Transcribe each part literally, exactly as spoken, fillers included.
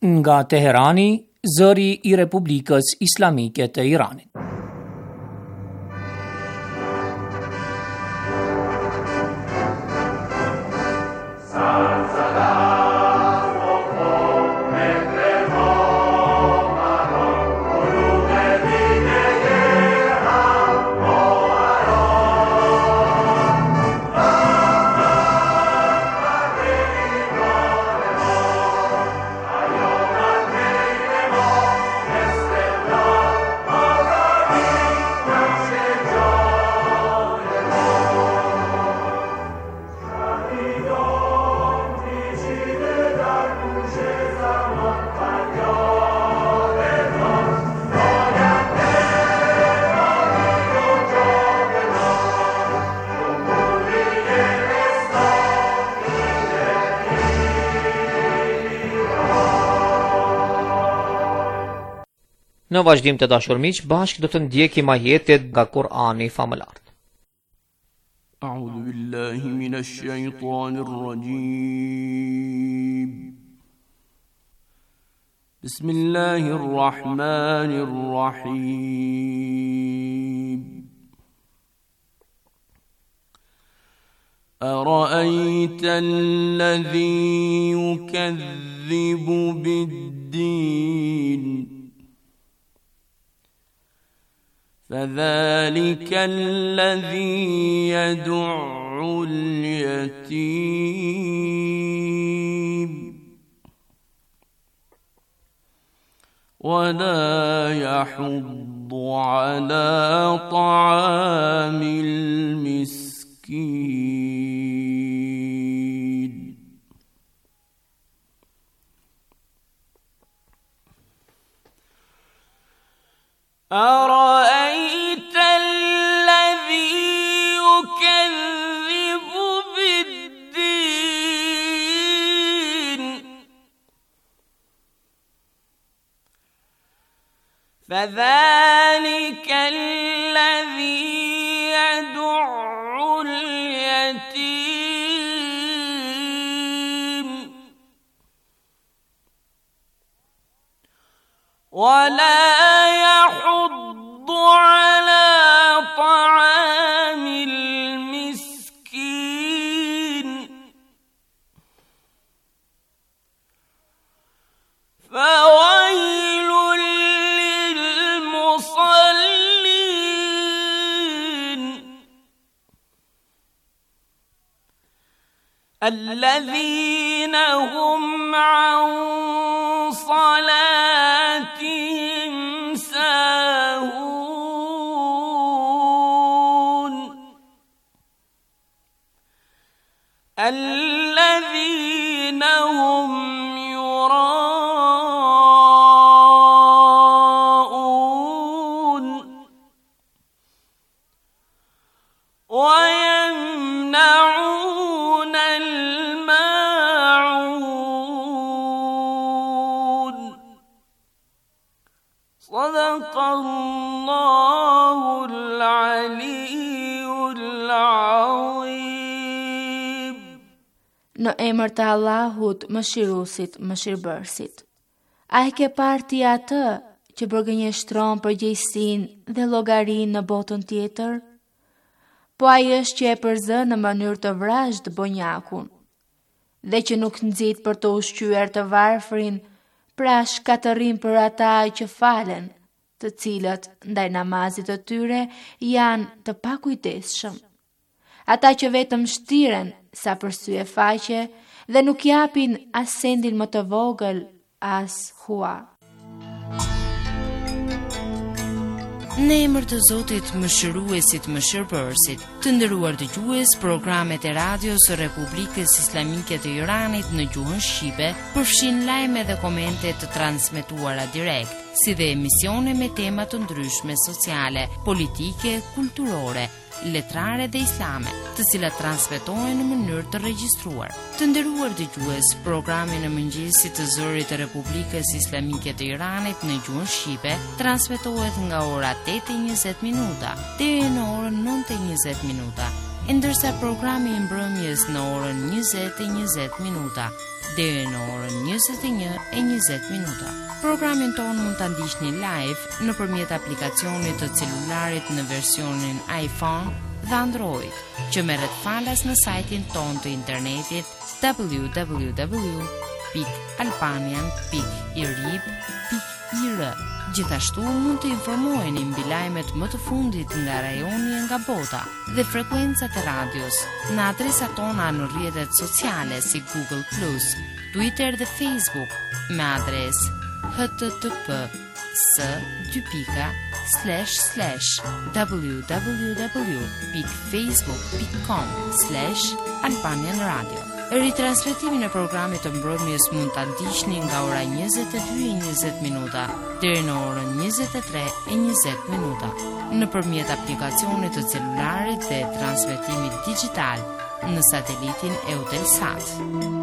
Nga Teherani, zëri I Republikës Islamike të Iranit. Në vazhdim të dashur miq, bashkë do të ndjekim ajetet nga Kur'ani famëlar. A'udhu billahi minash shaitanir rajim. Bismillahir rahmanir rahim. أرأيت الذي يكذب بالدين فذلك الذي يدع اليتيم ولا يحض على طعام المسكين أرأيت الذي يكذب بالدين فذلك الذي يدع اليتيم ولا يحض على طعام المسكين فويل للمصلين الذين هم عن صلاتهم ساهون الذين هم يراءون ويمنعون الماعون صدق الله العلي العظيم. Në emër të Allahut, mëshiruesit, mëshirbërësit. A e ke parë ti atë që përgënjeshtron përgjegjësinë dhe llogarinë në botën tjetër? Po ai është që e përzë në mënyrë të vrazhd bonjakun, dhe që nuk nxit për të ushqyer të varfrin, pra shkatërrim për ata që falen, të cilët ndaj namazit të tyre janë të pakujdesshëm. Ata që vetëm shtiren sa për sy e faqe dhe nuk japin as sendin më të vogël as hua. Në emër të Zotit, mëshiruesit, mëshirbërësit, të nderuar dëgjues, programet e radios së Republikës Islamike të Iranit në gjuhën shqipe përfshin lajme dhe komente të transmetuara direkt, si dhe emisione me tema të ndryshme sociale, politike, kulturore, letrare dhe islame, të cilat transmetohen në mënyrë të regjistruar. Të nderuar dëgjues, programi në mëngjesit të zërit të Republikës Islamike të Iranit në gjuhën shqipe transmetohet nga ora tetë e njëzet minuta deri në orën nëntë e njëzet minuta ndërsa programi i mbrëmjes në orën njëzet e njëzet minuta deri në orën njëzet e një e njëzet minuta. Programin ton mund ta ndiqni live nëpërmjet aplikacionit të celularit në versionin iPhone dhe Android, që merret falas në sajtin ton të internetit w w w pikë albanian pikë i r i b pikë i r. Gjithashtu mund të informoheni mbi lajmet më të fundit nga rajoni e nga bota dhe frekuencat e radios në adresat tona në rrjetet sociale si Google plus, Twitter dhe Facebook me adresë h t t p s dy pika slash slash w w w pikë facebook pikë com slash albanian radio. Ritransmetimin e programit të mbrëmjes mund ta ndiqni nga ora njëzet e dy e njëzet minuta deri në orën njëzet e tre e njëzet minuta nëpërmjet aplikacionit të celularit dhe transmetimit digital në satelitin Eutelsat.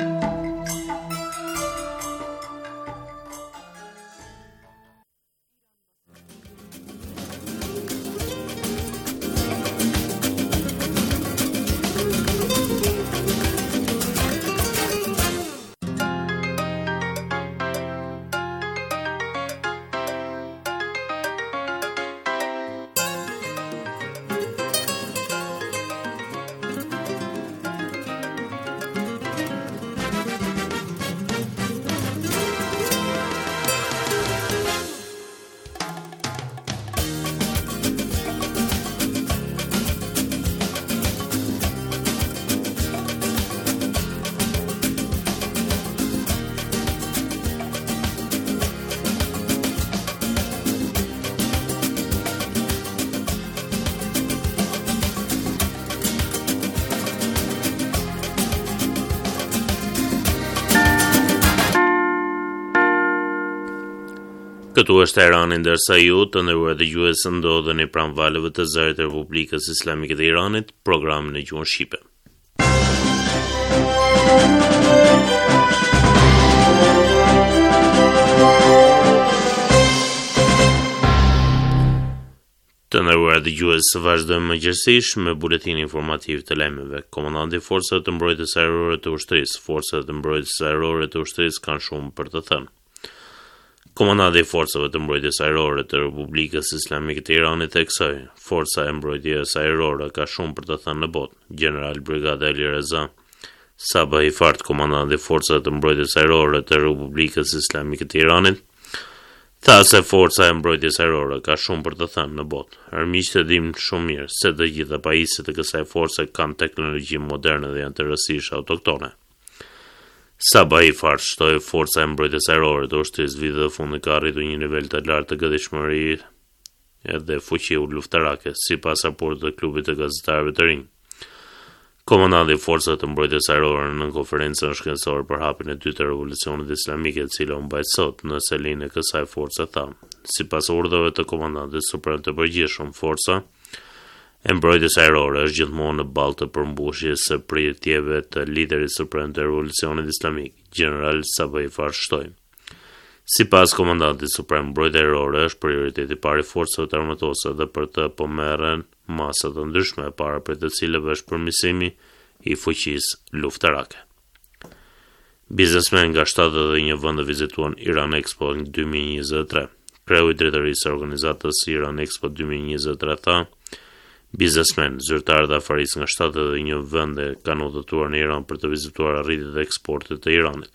Këtu është Irani, ndërsa ju të nderuar dëgjues ndodheni pranë valëve të zërit të Republikës Islamike të Iranit, programin në gjuhën shqipe. Të nderuar dëgjues, vazhdojmë mëngjesisht me buletin informativ të lajmeve. Komandanti i Forcave të Mbrojtjes Ajrore të Ushtrisë, Forcat e Mbrojtjes Ajrore të Ushtrisë kanë shumë për të thënë. Komandanti i Forcave të Mbrojtjes Ajrore të Republikës Islamike të Iranit theksoi, Forca e Mbrojtjes Ajrore ka shumë për të thënë në botë. General Brigada Ali Reza Sabah i Fart, komandanti i Forcave të Mbrojtjes Ajrore të Republikës Islamike të Iranit, tha se Forca e Mbrojtjes Ajrore ka shumë për të thënë në botë. Armiqtë e dimë shumë mirë se të gjitha pajisjet e kësaj force kanë teknologji moderne dhe janë të rësishme autoktone. Sabah i Fart shtoi Forca e Mbrojtjes Ajrore të Ushtrisë vitet e fundit ka arritur një nivel të lartë të gatishmërisë edhe fuqiu luftarake, sipas raportit të klubit të gazetarëve të rinj. Komandanti i Forcave të Mbrojtjes Ajrore në konferencën shkencore për hapjen e dytë të revolucionit islamik, e cila u mbajt sot në selinë e kësaj force, tha, sipas urdhave të komandantit suprem të përgjithshëm, Forca e Mbrojtjes Ajrore është gjithmonë në ballë të përmbushjes së përjetjeve të liderit suprem të revolucionit islamik, General Sabah i Fart shtoi. Sipas komandantit suprem, mbrojtja ajrore është prioriteti i parë i forcave të armatose dhe për të po merren masa të ndryshme, para për të cilëve është përmirësimi i fuqisë luftarake. Biznesmen nga shtatëdhjetë e një vende vizituan Iran Expo dy mijë e njëzet e tre. Kreu i drejtorisë së organizatës Iran Expo dy mijë e njëzet e tre tha, biznesmen, zyrtarë dhe afaristë nga shtatëdhjetë e një vende kanë udhëtuar në Iran për të vizituar arritjet e eksportit të Iranit.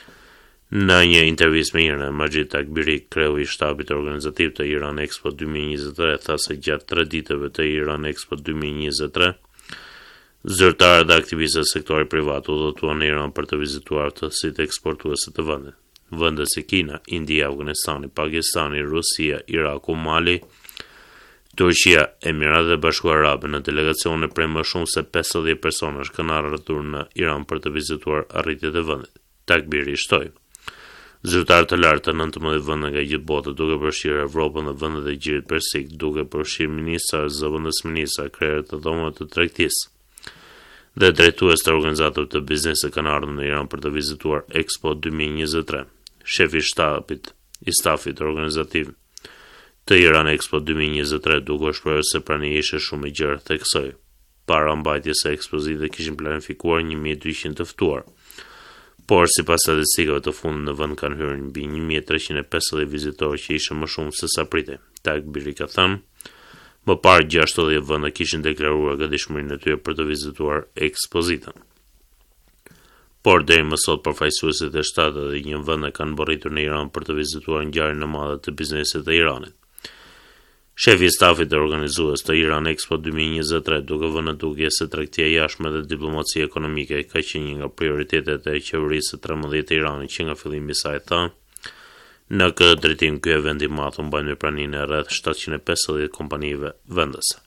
Në një intervistë me Iran, Majid Takbiri, kreu i shtabit organizativ të Iran Expo dy mijë e njëzet e tre, tha se gjatë tre ditëve të Iran Expo dy mijë e njëzet e tre, zyrtarë dhe aktivistët e sektorit privat udhëtuan në Iran për të vizituar aftësitë eksportuese të vendit. Vende si Kina, India, Afganistani, Pakistani, Rusia, Iraku, Mali, Turqia, Emiratet e Bashkuara Arabe në delegacione prej më shumë se pesëdhjetë personash kanë ardhur në Iran për të vizituar arritjet e vendit. Takbiri shtoi. Zyrtarë të lartë të nëntëmbëdhjetë vende nga gjithë bota, duke përfshirë Evropën dhe vendet e Gjirit Persik, duke përfshirë ministra, zëvendës ministra, krerët të dhomave të tregtisë dhe drejtues të organizatave të biznesit kanë ardhur në Iran për të vizituar Expo dy mijë e njëzet e tre. Shefi i shtabit i stafit organizativ të Iran Expo dy mijë e njëzet e tre, duke shprehur se prania ishte shumë e gjerë, theksoi. para mbajtjes së ekspozitave kishin planifikuar një mijë e dyqind të ftuar. Por sipas statistikave të fundit në vend kanë hyrë mbi një mijë e treqind e pesëdhjetë vizitorë që ishte më shumë se sa pritej. Takbiri ka thënë, më parë gjashtëdhjetë vende kishin deklaruar gatishmërinë e tyre për të vizituar ekspozitën. Por deri më sot përfaqësuesit e shtatë dhe një vende kanë mbërritur në Iran për të vizituar ngjarjen e madhe të biznesit të Iranit. Shefi i stafit të organizues të Iran Expo dy mijë e njëzet e tre duke vënë në dukje se tregtia e jashtme dhe diplomacia ekonomike ka qenë një nga prioritetet e qeverisë së tretëmbëdhjetë të Iranit që nga fillimi i saj tha, në këtë drejtim ky event i madh mbajnë me praninë e rreth shtatëqind e pesëdhjetë kompanive vendase.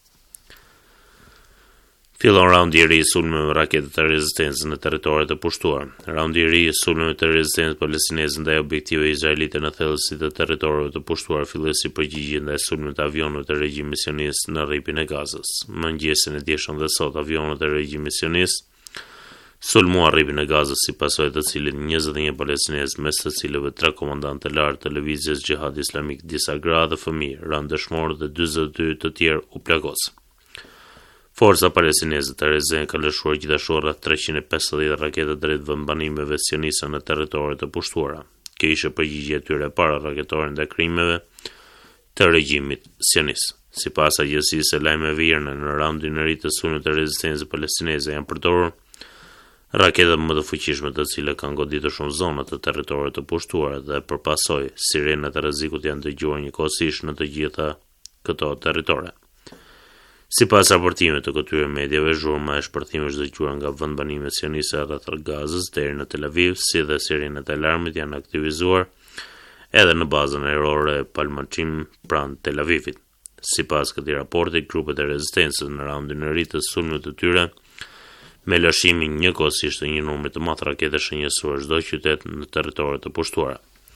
Fillon raundi i ri i sulmeve me rakete të rezistencës në territoret e pushtuara. Raundi i ri i sulmeve të rezistencës palestineze ndaj objektive izraelite në thellësitë e territoreve të pushtuara filloi si përgjigje ndaj sulmeve të avionëve të regjimit sionist në rripin e Gazës. Mëngjesin e dieshëm dhe sot avionët e regjimit sionist sulmuan rripin e Gazës si pasojë të cilit njëzet e një palestinezë, mes të cilëve tre komandantë të lartë të lëvizjes Xhihad Islamik, disa gra dhe fëmijë, ranë dëshmorë dhe dyzet e dy të tjerë u plagosën. Forca palestineze të rezistencës ka lëshuar gjithashtu rreth treqind e pesëdhjetë rakete drejt vendbanimeve sioniste në territoret e pushtuara. Kjo ishte përgjigjja e tyre e parë raketore ndaj krimeve të regjimit sionist. Sipas agjencisë së lajmeve I R N A, në raundin e ri të sulmit të rezistencës palestineze janë përdorur raketet më të fuqishme të cilat kanë goditur shumë zona të territoret të pushtuara dhe përpasoj sirenat e rrezikut janë dëgjuar njëkohësisht në të gjitha këto territore. Sipas raportimeve të këtyre mediave, zhurma e shpërthimeve është dëgjuar nga vendbanimet sioniste rreth Gazës deri në Tel Aviv, si dhe sirenat e alarmit janë aktivizuar edhe në bazën aerore Palmachim pranë Tel Avivit. Sipas këtij raporti, grupet e rezistencës në raundin e ri të sulmit të tyre me lëshimin njëkohësisht të një numri të madh rakete shënjesuar çdo qytet në territoret të pushtuara.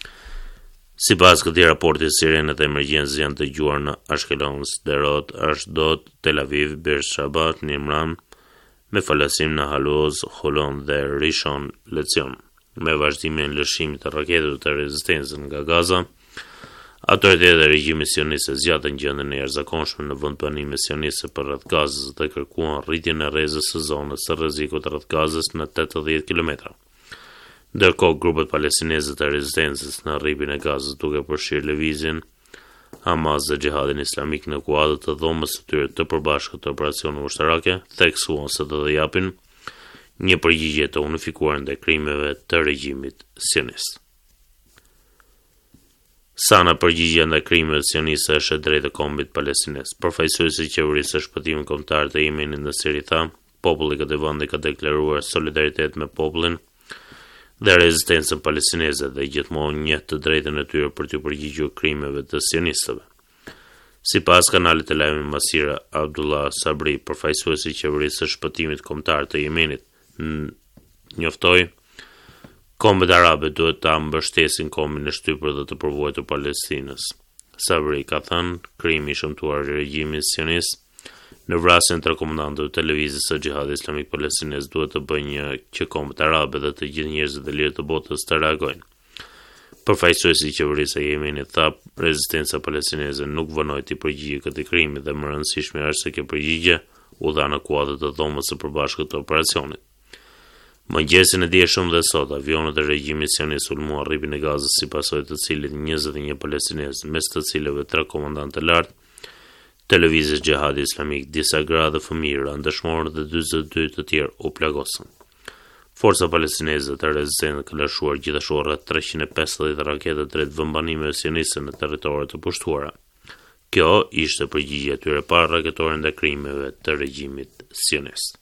Sipas këtij raporti, sirenat e emergjencës janë dëgjuar në Ashkelon, Sderot, Ashdod, Tel Aviv, Beersheba, Nimran, me falasim në Haloz, Holon dhe Rishon LeZion. Me vazhdimin e lëshimit të raketeve të rezistencës nga Gaza, autoritetet e regjimit sionist zgjatën gjendjen e jashtëzakonshme në vendbanime sioniste përreth Gazës dhe kërkuan rritjen e rrezës së zonës së rrezikut rreth Gazës në tetëdhjetë kilometra. Ndërkohë, grupet palestineze të rezistencës në rripin e Gazës duke përfshirë lëvizjen Hamas dhe Xhihadin Islamik në kuadër të dhomës së tyre të përbashkët të operacione ushtarake, theksuan se do të japin një përgjigje të unifikuar ndaj krimeve të regjimit sionist. Sana përgjigjja ndaj krimeve sioniste është e drejtë e kombit palestinez. Përfaqësuesi i qeverisë së shpëtimit kombëtar të Yemenit në Siri tha, populli i këtij vendi ka deklaruar solidaritet me popullin dhe rezistencën palestineze dhe gjithmonë njeh të drejtën e tyre për të përgjigjur krimeve të sionistëve. Sipas kanalit të lajmit Masira, Abdullah Sabri, përfaqësuesi i qeverisë së shpëtimit kombëtar të Yemenit, njoftoi kombet arabe duhet ta mbështesin kombin e shtypur dhe të përvojtur Palestinës. Sabri ka thënë, krimi i shëmtuar i regjimit sionist në vrasjen e tre komandantëve të lëvizjes së Xhihadit Islamik Palestinez duhet të bëjë një që kombet arabe dhe të gjithë njerëzit e lirë të botës të reagojnë. Përfaqësuesi i qeverisë së Yemenit tha, rezistenca palestineze nuk vonoi të përgjigjë këtij krimi dhe më rëndësishme është se kjo përgjigje u dha në kuadër të dhomës së përbashkët të operacionit. Mëngjesin e dieshëm dhe sot, avionët e regjimit sionist sulmuan rripin e Gazës si pasojë të cilit njëzet e një palestinezë, mes të cilëve tre komandantë të lartë të lëvizjes Xhihadi Islamik, disa gra dhe fëmijë ranë dëshmorë dhe dyzet e dy të tjerë u plagosën. Forca palestineze të rezistencës ka lëshuar gjithashtu rreth treqind e pesëdhjetë rakete drejt vendbanimeve sioniste në territoret të pushtuara. Kjo ishte përgjigjja e tyre e parë raketore ndaj krimeve të regjimit sionist.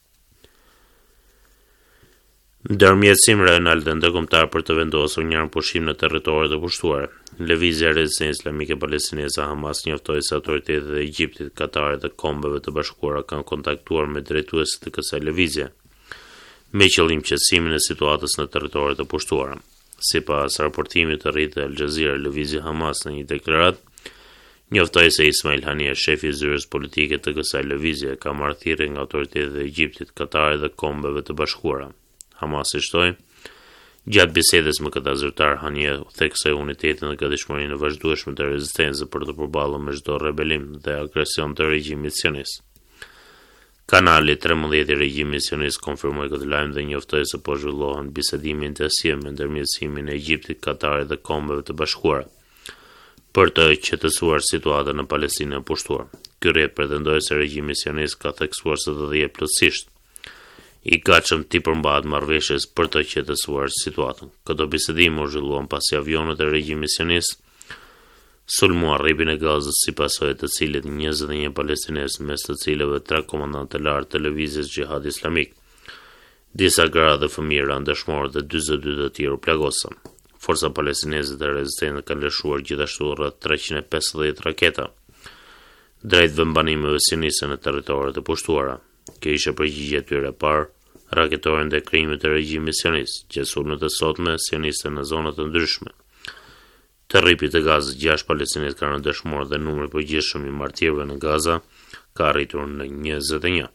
Ndërmjetësim rajonal dhe ndërkombëtar për të vendosur një pushim në territoret e pushtuara. Lëvizja e rezistencës islamike palestineze Hamas njoftoi se autoritetet e Egjiptit, Katarit dhe Kombeve të Bashkuara kanë kontaktuar me drejtuesit të kësaj lëvizje, me qëllim qetësimin e situatës në territoret e pushtuara. Sipas raportimit të rritë Al Jazeera, lëvizja Hamas në një deklaratë njoftoi se Ismail Haniyeh, shefi i zyrës politike të kësaj lëvizje, ka marrë thirrje nga autoritetet e Egjiptit, Katarit dhe Kombeve të Bashkuara. Hamas i shtoi, gjatë bisedës me këtë zyrtar, Haniyeh theksoi unitetin dhe gatishmërinë e vazhdueshme të rezistencës për të përballur me çdo rebelim dhe agresion të regjimit sionist. Kanali trembëdhjetë i regjimit sionist konfirmoi këtë lajm dhe njoftoi se po zhvillohen bisedime intensive me ndërmjetësimin e Egjiptit, Katarit dhe Kombeve të Bashkuara për të qetësuar situatën në Palestinën e pushtuar. Ky rrjet pretendoi se regjimi sionist ka theksuar së të dhjetë plotësisht i gatshëm ti përmbahet marrëveshjes për të qetësuar situatën. Këto bisedime u zhvilluan pasi avionet e regjimit sionist sulmuar rripin e Gazës si pasojë të cilit njëzet e një palestinesë, mes të cilëve tre komandantë të lartë të lëvizjes Xhihad Islamik, disa gra dhe fëmijë ranë dëshmorë dhe dyzet e dy të tjerë u plagosën. Forca palestineze të rezistencës kanë lëshuar gjithashtu rreth treqind e pesëdhjetë raketa drejt vëmbanimeve sioniste në territoret e pushtuara. Kjo ishte përgjigjja e tyre e parë raketore ndaj krimit të regjimit sionist, që sulmet e sotme sioniste në zona të ndryshme të rripit të Gazës. Gjashtë palestinezë kanë rënë dëshmorë dhe numri i përgjithshëm i martirëve në Gaza ka arritur në njëzet e një.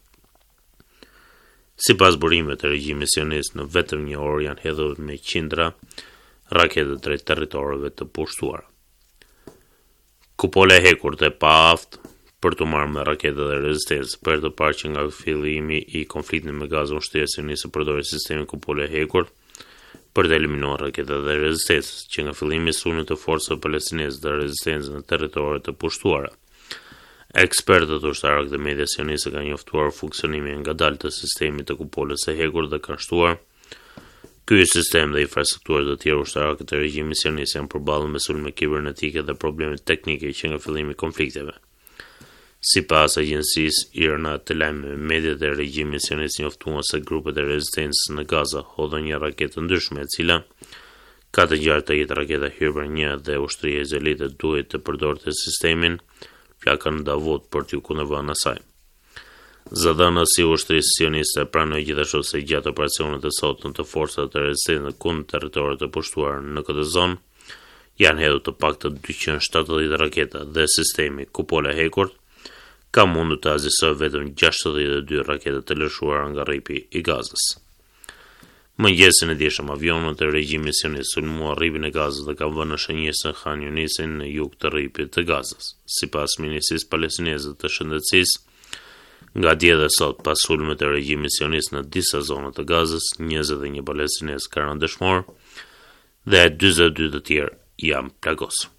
Sipas burimeve të regjimit sionist, në vetëm një orë janë hedhur me qindra rakete drejt territoreve të pushtuara. Kupola e hekur dhe paaft për të marrë me rakete dhe rezistencë. Për të parë që nga fillimi i konfliktit me Gazën, ushtria sioniste përdori sistemin kupole e hekur për të eliminuar raketet dhe rezistencës, që nga fillimi i sulmit të forcave palestineze dhe rezistencës në territoret të pushtuara. Ekspertët ushtarak dhe media sioniste kanë njoftuar funksionimin ngadalë të sistemit të kupolës së hekur dhe kanë shtuar ky sistem dhe infrastrukturë të tjera ushtarake të regjimit sionist janë përballur me sulme kibernetike dhe probleme teknike që nga fillimi i konflikteve. Sipas agjencisë IRNA të lajmeve, mediat e regjimit sionist njoftuan se grupet e rezistencës në Gaza hodhën një raketë të ndryshme, e cila ka të gjartë të jetë raketa Hyrber një dhe ushtria izraelite duhet të përdorte sistemin flakën Davud për t'u kundërvënë asaj. Zëdhënës si ushtrisë sioniste pranoi gjithashtu se gjatë operacionit të sotëm të forcat të rezistencës kundër territorit të pushtuar në këtë zonë janë hedhur të paktën dyqind e shtatëdhjetë raketa dhe sistemi kupola e hekur ka mundur të azisojë vetëm gjashtëdhjetë e dy rakete të lëshuara nga rripi i Gazës. Mëngjesin e dieshëm, avionët e regjimit sionist sulmuan rripin e Gazës dhe kanë vënë në shënjesë Khan Yunisin në jug të rripit të Gazës. Sipas Ministrisë Palestineze të Shëndetësisë, nga dje dhe sot, pas sulmeve të regjimit sionist në disa zona të Gazës, njëzet e një palestinezë kanë rënë dëshmorë dhe dyzet e dy të tjerë janë plagosur.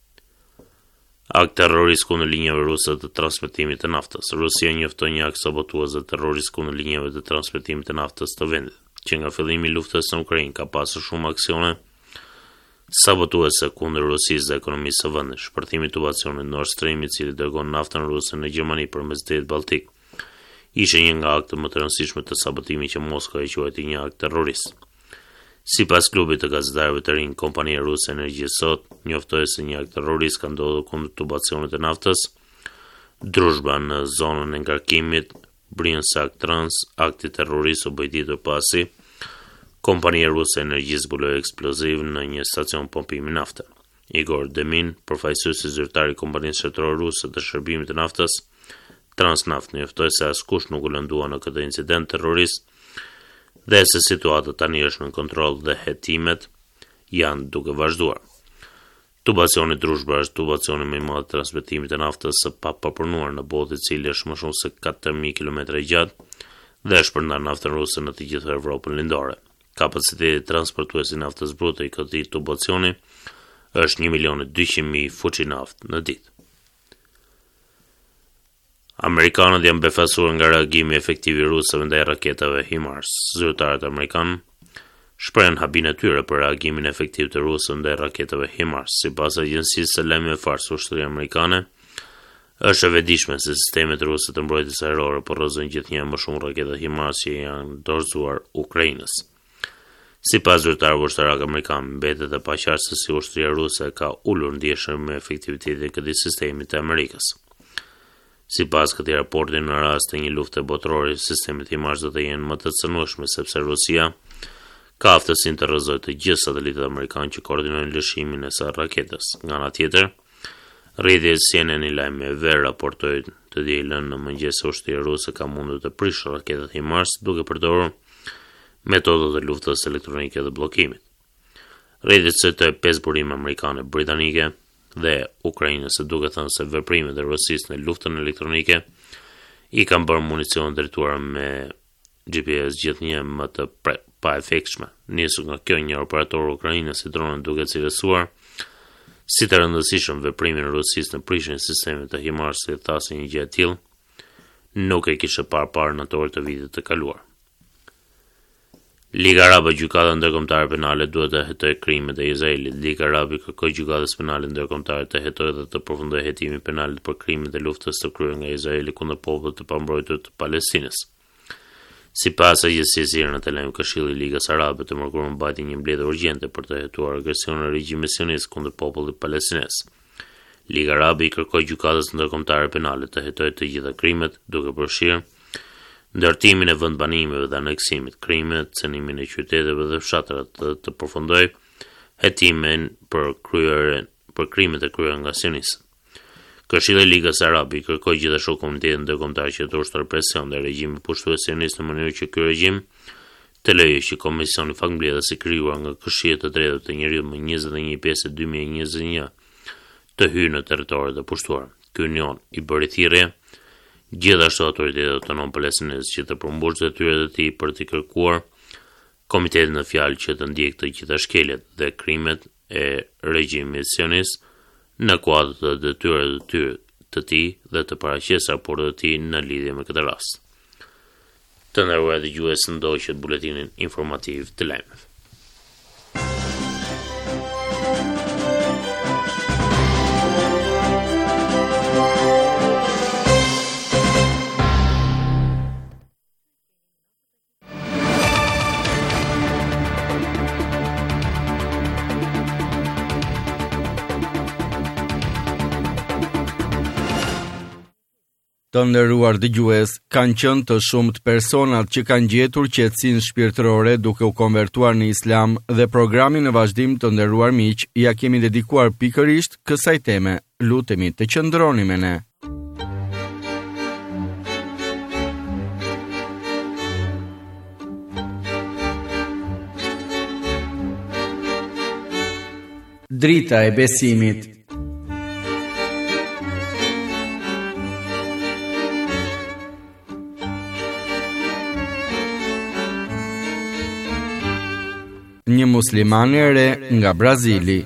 Akt terrorist kundër linjave ruse të transmetimit të naftës. Rusia njoftoi një akt sabotues terrorist kundër linjave të transmetimit të naftës të vendit, që nga fillimi i luftës në Ukrainë ka pasur shumë aksione sabotuese kundër Rusisë dhe ekonomisë së vendit. Shpërthimi i tubacionit Nord Stream, i cili dërgon naftën ruse në Gjermani përmes detit Baltik, ishte një nga aktet më të rëndësishme të sabotimit që Moskva e quajti një akt terrorist. Sipas klubit të gazetarëve të rinj, kompania ruse Energjia sot njoftoi se një akt terrorist ka ndodhur kundër tubacionit të naftës, Druzhba në zonën e ngarkimit Brinsak Trans. Akti terrorist u bë pasi kompania ruse Energjisë zbuloi eksploziv në një stacion pompimi nafte. Igor Demin, përfaqësuesi zyrtar i kompanisë shtetërore ruse të shërbimit të naftës Transnaft, njoftoi se askush nuk u lëndua në këtë incident terrorist dhe se situata tani është në kontroll dhe hetimet janë duke vazhduar. Tubacioni Druzhba është tubacioni më i madh i transmetimit të naftës së papapërpunuar në botë, i cili është më shumë se katër mijë kilometra i gjatë dhe është përndar naftën ruse në të gjithë Evropën lindore. Kapaciteti transportues i naftës brute i këtij tubacioni është një milion e dyqind mijë fuçi naftë në ditë. Amerikanët janë befasuar nga reagimi efektiv i rusëve ndaj raketave HIMARS. Zyrtarët amerikanë shprehen habin e tyre për reagimin efektiv të rusëve ndaj raketave HIMARS. Sipas agjencisë së lajmeve Fars, ushtria amerikane është e vetëdijshme se sistemet ruse të mbrojtjes ajrore porrozojnë gjithnjë më shumë raketa HIMARS që janë dorëzuar Ukrainës. Sipas zyrtarëve ushtarak amerikan, mbetet e paqartëse si ushtria ruse ka ulur ndjeshëm me efektivitetin e këtij sistemi të Amerikës. Sipas këtij raporti, në rast të një lufte botërore, sistemet HIMARS do të jenë më të cënueshme sepse Rusia ka aftësinë të rrëzojë të gjithë satelitet amerikanë që koordinojnë lëshimin e saj raketës. Nga ana tjetër, rrjeti C N N i lajmeve raportoi të dielën në mëngjes se ushtria ruse ka mundur të prishë raketat HIMARS duke përdorur metodat e luftës elektronike dhe bllokimit. Rrjeti citoi pesë burime amerikane, britanike dhe Ukrainës, se duke thënë se veprimet e Rusisë në luftën elektronike i kanë bërë municion drejtuar me G P S gjithnjë më të pre, pa efektshme. Nisur nga kjo, një operator ukrainës i dronit duke cilësuar si të rëndësishëm veprimin e Rusisë në prishjen e sistemit të HIMARS, si thasë një gjë e tillë nuk e kishte parë parë në orët të vitit të kaluar. Liga Arabe Gjykata Ndërkombëtare Penale duhet të hetojë krimet e Izraelit. Liga Arabe kërkoi Gjykatës Penale Ndërkombëtare të hetojë dhe të përfundojë hetimin penal për krimet e luftës të kryer nga Izraeli kundër popullit të pambrojtur të Palestinës. Sipas agjensisë Irna të lajm, Këshilli i Ligës Arabe të mërkurën mbajti një mbledhje urgjente për të hetuar agresionin e regjimit sionist kundër popullit palestinez. Liga Arabe i kërkoi Gjykatës Ndërkombëtare Penale të hetojë të gjitha krimet, duke përfshirë ndërtimin e vendbanimeve dhe aneksimit, krimet, cënimin e qyteteve dhe fshatrat, të, të përfundojë hetimin për kryer për krimet e kryer nga sionistë. Këshilli i Ligës Arabe i kërkoi gjithashtu Komunitetin Ndërkombëtar që të ushtrojë presion ndaj regjimit pushtues sionist në mënyrë që ky regjim të lejojë që Komisioni Fakmbledhës i krijuar nga Këshilli të Drejtave të Njerëzit më njëzet e një pesë dy mijë e njëzet e një të hyjë në territoret e pushtuara. Ky union i bëri thirrje gjithashtu autoritetet autonom palestineze që të përmbushë detyrat e tij për të kërkuar komitetin në fjalë që të ndjekë të gjitha shkeljet dhe krimet e regjimit sionist në kuadër të detyrave të tyre të tij dhe të paraqesë raportet e tij në lidhje me këtë rast. Të nderuar dëgjues, ndoqët buletinin informativ të lajmeve. Të nderuar dëgjues, kanë qenë të shumtë personat që kanë gjetur qetësinë shpirtërore duke u konvertuar në Islam dhe programin në vazhdim, të nderuar miq, ja kemi dedikuar pikërisht kësaj teme. Lutemi të qëndroni me ne. Drita e besimit. Një muslimane e re nga Brazili.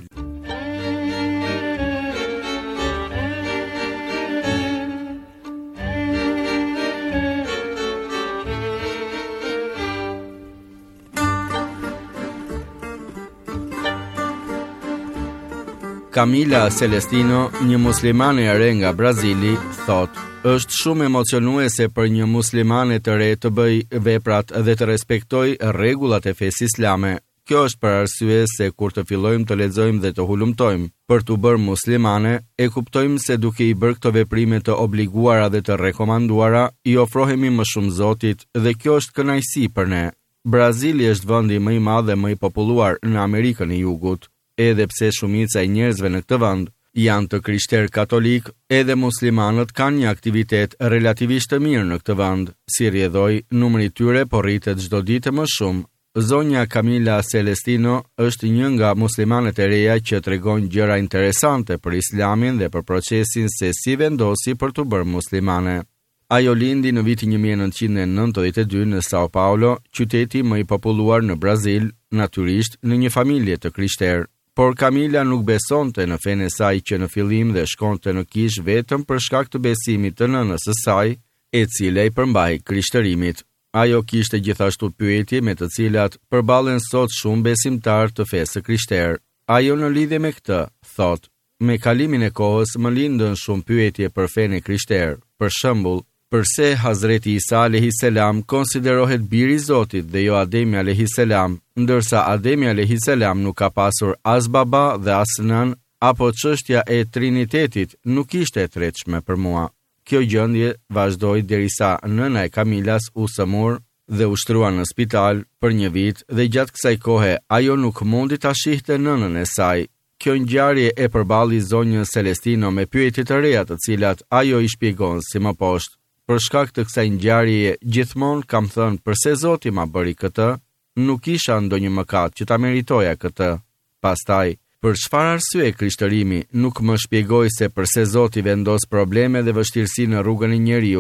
Camila Celestino, një muslimane e re nga Brazili, thot: "Është shumë emocionuese për një muslimane të re të bëjë veprat dhe të respektojë rregullat e fesë islame. Kjo është për arsye se kur të fillojmë të lexojmë dhe të hulumtojmë për t'u bërë muslimane, e kuptojmë se duke i bërë këto veprime të obliguara dhe të rekomanduara, i ofrohemi më shumë Zotit dhe kjo është kënaqësi për ne." Brazili është vendi më i madh dhe më i populluar në Amerikën e Jugut. Edhe pse shumica e njerëzve në këtë vend janë të krishterë katolik, edhe muslimanët kanë një aktivitet relativisht të mirë në këtë vend. Si rrjedhoi, numri i tyre po rritet çdo ditë më shumë. Zonja Camila Celestino është një nga muslimanet e reja që tregon gjëra interesante për Islamin dhe për procesin se si vendosi për të bërë muslimane. Ajo lindi në vitin një mijë e nëntëqind e nëntëdhjetë e dy në Sao Paulo, qyteti më i populluar në Brazil, natyrisht në një familje të krishterë. Por Camila nuk besonte në fenë e saj që në fillim dhe shkonte në kish vetëm për shkak të besimit të nënës së saj, e cila i përmbaj krishtërimit. Ajo kishte gjithashtu pyetje me të cilat përballen sot shumë besimtar të fesë krishterë. Ajo në lidhje me këtë, thot: "Me kalimin e kohës më lindën shumë pyetje për fenë krishterë. Për shembull, përse Hazreti Isa alayhis salam konsiderohet biri i Zotit dhe jo Ademi alayhis salam, ndërsa Ademi alayhis salam nuk ka pasur as baba dhe as nën, apo çështja e Trinitetit nuk ishte e tretshme për mua." Kjo gjendje vazhdoi derisa nëna e Camilas u sëmur dhe u shtrua në spital për një vit dhe gjatë kësaj kohe ajo nuk mundi ta shihte nënën e saj. Kjo ngjarje e përballi zonjën Celestino me pyetje të reja të cilat ajo i shpjegon si më poshtë. Për shkak të kësaj ngjarjeje gjithmonë kam thënë përse Zoti ma bëri këtë, nuk isha ndonjë mëkat që ta meritoja këtë. Pastaj, për çfarë arsye krishtërimi nuk më shpjegoi se përse Zoti vendos probleme dhe vështirësi në rrugën e njeriut,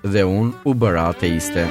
dhe unë u bëra ateiste.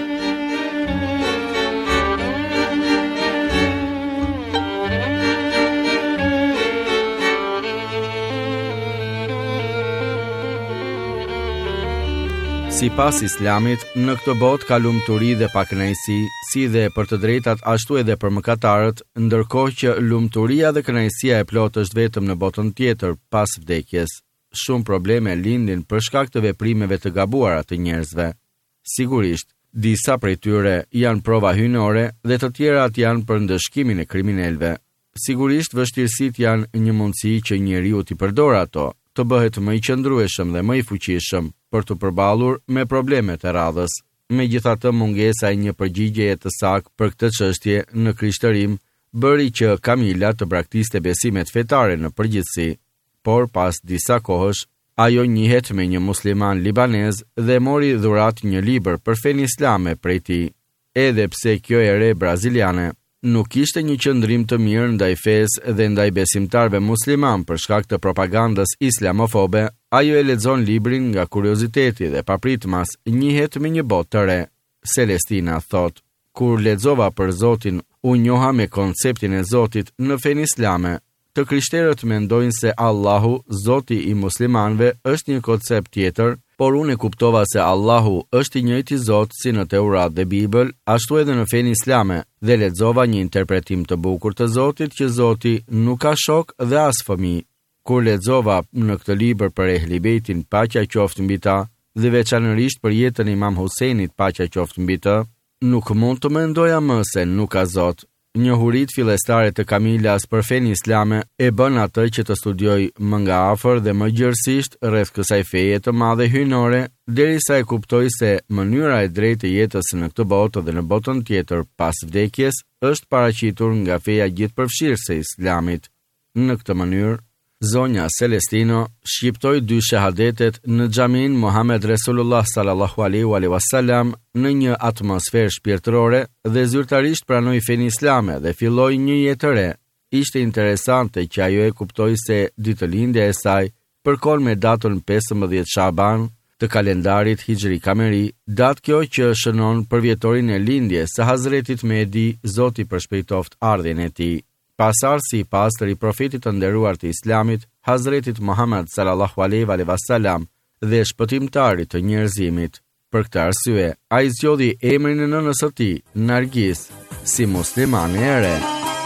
Si pas islamit, në këtë botë ka lumturi dhe pakënaqësi, si dhe për të drejtat ashtu edhe për mëkatarët, ndërkohë që lumturia dhe kënaqësia e plotë është vetëm në botën tjetër pas vdekjes. Shumë probleme lindin për shkak të veprimeve të gabuara të njerëzve. Sigurisht, disa prej tyre janë prova hyjnore dhe të tjerat janë për ndëshkimin e kriminalëve. Sigurisht, vështirësitë janë një mundësi që njeriu t'i përdorë ato, të bëhet më i qëndrueshëm dhe më i fuqishëm për të përballur me problemet e radhës. Megjithatë, mungesa e një përgjigjeje të saktë për këtë çështje në krishtërim bëri që Kamila të praktiste besimet fetare në përgjithësi, por pas disa kohësh, ajo njihet me një musliman libanez dhe mori dhurat një libër për fenë islame prej tij. Edhe pse kjo e re braziliane nuk ishte një qëndrim të mirë ndaj fesë dhe ndaj besimtarve musliman për shkak të propagandës islamofobe, ajo e lexon librin nga kurioziteti dhe papritmas njihet me një botë të re. Celestina thot: "Kur lexova për Zotin, u njoha me konceptin e Zotit në fenë islame. Të krishterët mendojnë se Allahu, Zoti i muslimanëve, është një koncept tjetër, por unë e kuptova se Allahu është i njëjti Zot si në Teurat dhe Bibël, ashtu edhe në fenë islame, dhe lexova një interpretim të bukur të Zotit që Zoti nuk ka shok dhe as fëmijë. Kur lexova në këtë libër për Ehli Bejtin, paqja qoftë mbi ta, dhe veçanërisht për jetën e Imam Husejnit, paqja qoftë mbi të, nuk mund të mendoja më se nuk ka Zot." Njohurit fillestare të Kamilas për fenë islame e bën atë që të studioj më nga afër dhe më gjërësisht rreth kësaj feje të madhe hyjnore, derisa e kuptoi se mënyra e drejtë e jetës në këtë botë dhe në botën tjetër pas vdekjes është paraqitur nga feja gjithëpërfshirëse e Islamit. Në këtë mënyrë, zonja Celestino shqiptoi dy shahadetet në xhamin Muhammed Resulullah sallallahu alaihi wasallam në një atmosferë shpirtërore dhe zyrtarisht pranoi fenë islame dhe filloi një jetë të re. Ishte interesante që ajo e kuptoi se ditëlindja e saj përkon me datën pesëmbëdhjetë Shaban të kalendarit Hijri Kameri, datë kjo që shënon për vjetorin e lindjes së Hazretit Mehdi, Zoti përshpejtoft ardhjen e tij. Pasardhësi i pastër i profetit të nderuar të Islamit, Hazretit Muhammed sallallahu alaihi wasallam dhe shpëtimtarit të njerëzimit. Për këtë arsye, ai zgjodhi emrin e nënës së tij, Nargis, si muslimane e re.